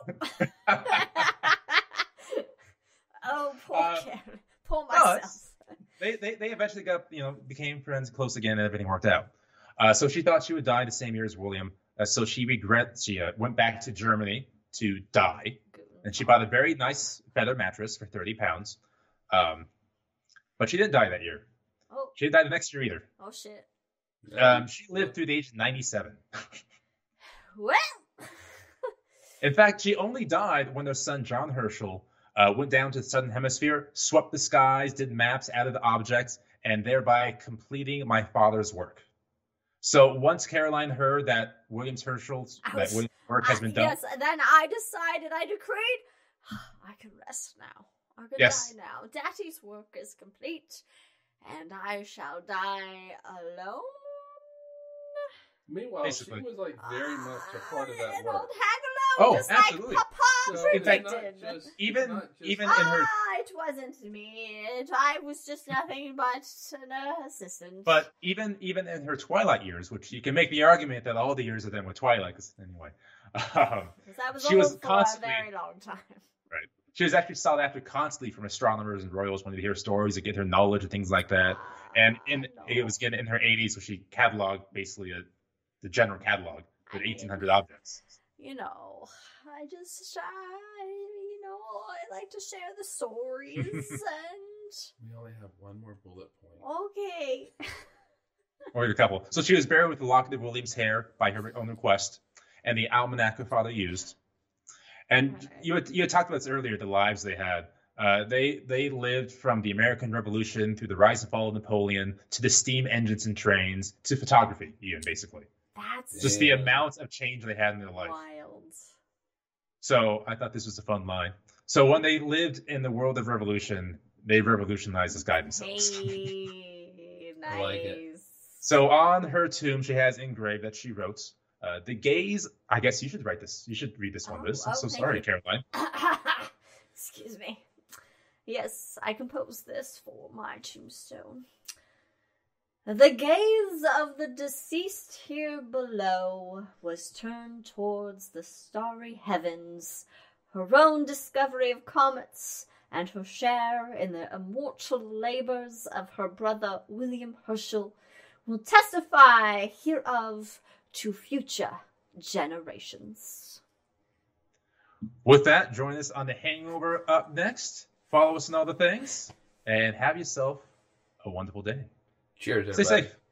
Speaker 2: Oh, poor
Speaker 1: Uh,
Speaker 2: Karen. Poor
Speaker 1: no,
Speaker 2: myself.
Speaker 1: it's- They, they they eventually got, you know, became friends, close again, and everything worked out. Uh, so she thought she would die the same year as William. Uh, so she regret she uh, went back to Germany to die, and she bought a very nice feather mattress for thirty pounds. Um, but she didn't die that year.
Speaker 2: Oh,
Speaker 1: She didn't die the next year either.
Speaker 2: oh shit.
Speaker 1: Um, she lived through the age of ninety-seven.
Speaker 2: Well,
Speaker 1: In fact, she only died when their son John Herschel uh, went down to the southern hemisphere, swept the skies, did maps, added objects, and thereby completing my father's work. So once Caroline heard that William Herschel's
Speaker 2: I
Speaker 1: that
Speaker 2: was-
Speaker 1: William's work has
Speaker 2: I-
Speaker 1: been done,
Speaker 2: yes, and then I decided, I decreed, I can rest now. I can
Speaker 1: Yes.
Speaker 2: die now. Daddy's work is complete, and I shall die alone.
Speaker 3: Meanwhile,
Speaker 1: Basically.
Speaker 3: she was like very much a part of
Speaker 2: Ah,
Speaker 3: that
Speaker 2: and
Speaker 3: work.
Speaker 2: I'll hang
Speaker 1: Oh,
Speaker 2: alone, just
Speaker 1: absolutely.
Speaker 2: like Papa
Speaker 3: So it's
Speaker 1: fact,
Speaker 3: not
Speaker 2: predicted.
Speaker 3: just-
Speaker 1: even
Speaker 3: not just-
Speaker 1: even in her,
Speaker 2: Ah, it wasn't me. It, I was just nothing but an assistant.
Speaker 1: but even even in her twilight years, which you can make the argument that all the years of them were twilight. 'Cause anyway, um,
Speaker 2: Because I was
Speaker 1: she
Speaker 2: old
Speaker 1: was
Speaker 2: for
Speaker 1: constantly-
Speaker 2: a very long time.
Speaker 1: she was actually sought after constantly from astronomers and royals wanting to hear stories and get her knowledge and things like that. And in it was again in her eighties, so she cataloged basically a, the general catalog with eighteen hundred objects.
Speaker 2: You know, I just, I, you know, I like to share the stories, and
Speaker 3: we only have one more bullet point.
Speaker 2: Okay.
Speaker 1: Or a couple. So she was buried with the locket of William's hair by her own request, and the almanac her father used. And okay. you had, you had talked about this earlier, the lives they had. Uh, they they lived from the American Revolution through the rise and fall of Napoleon to the steam engines and trains to photography, even basically.
Speaker 2: That's
Speaker 1: just the amount of change they had in their life.
Speaker 2: Wild.
Speaker 1: So I thought this was a fun line. So when they lived in the world of revolution, they revolutionized this guy themselves.
Speaker 2: Hey, nice.
Speaker 3: I like it.
Speaker 1: So on her tomb, she has engraved that she wrote, uh, the gaze, I guess you should write this. You should read this one,
Speaker 2: oh,
Speaker 1: Liz. I'm
Speaker 2: oh,
Speaker 1: so sorry,
Speaker 2: you.
Speaker 1: Caroline.
Speaker 2: Excuse me. Yes, I composed this for my tombstone. The gaze of the deceased here below was turned towards the starry heavens. Her own discovery of comets and her share in the immortal labors of her brother William Herschel will testify hereof to future generations.
Speaker 1: With that, join us on The Hangover up next. Follow us on all the things, and have yourself a wonderful day.
Speaker 3: Cheers,
Speaker 1: Stay
Speaker 3: everybody.
Speaker 1: safe.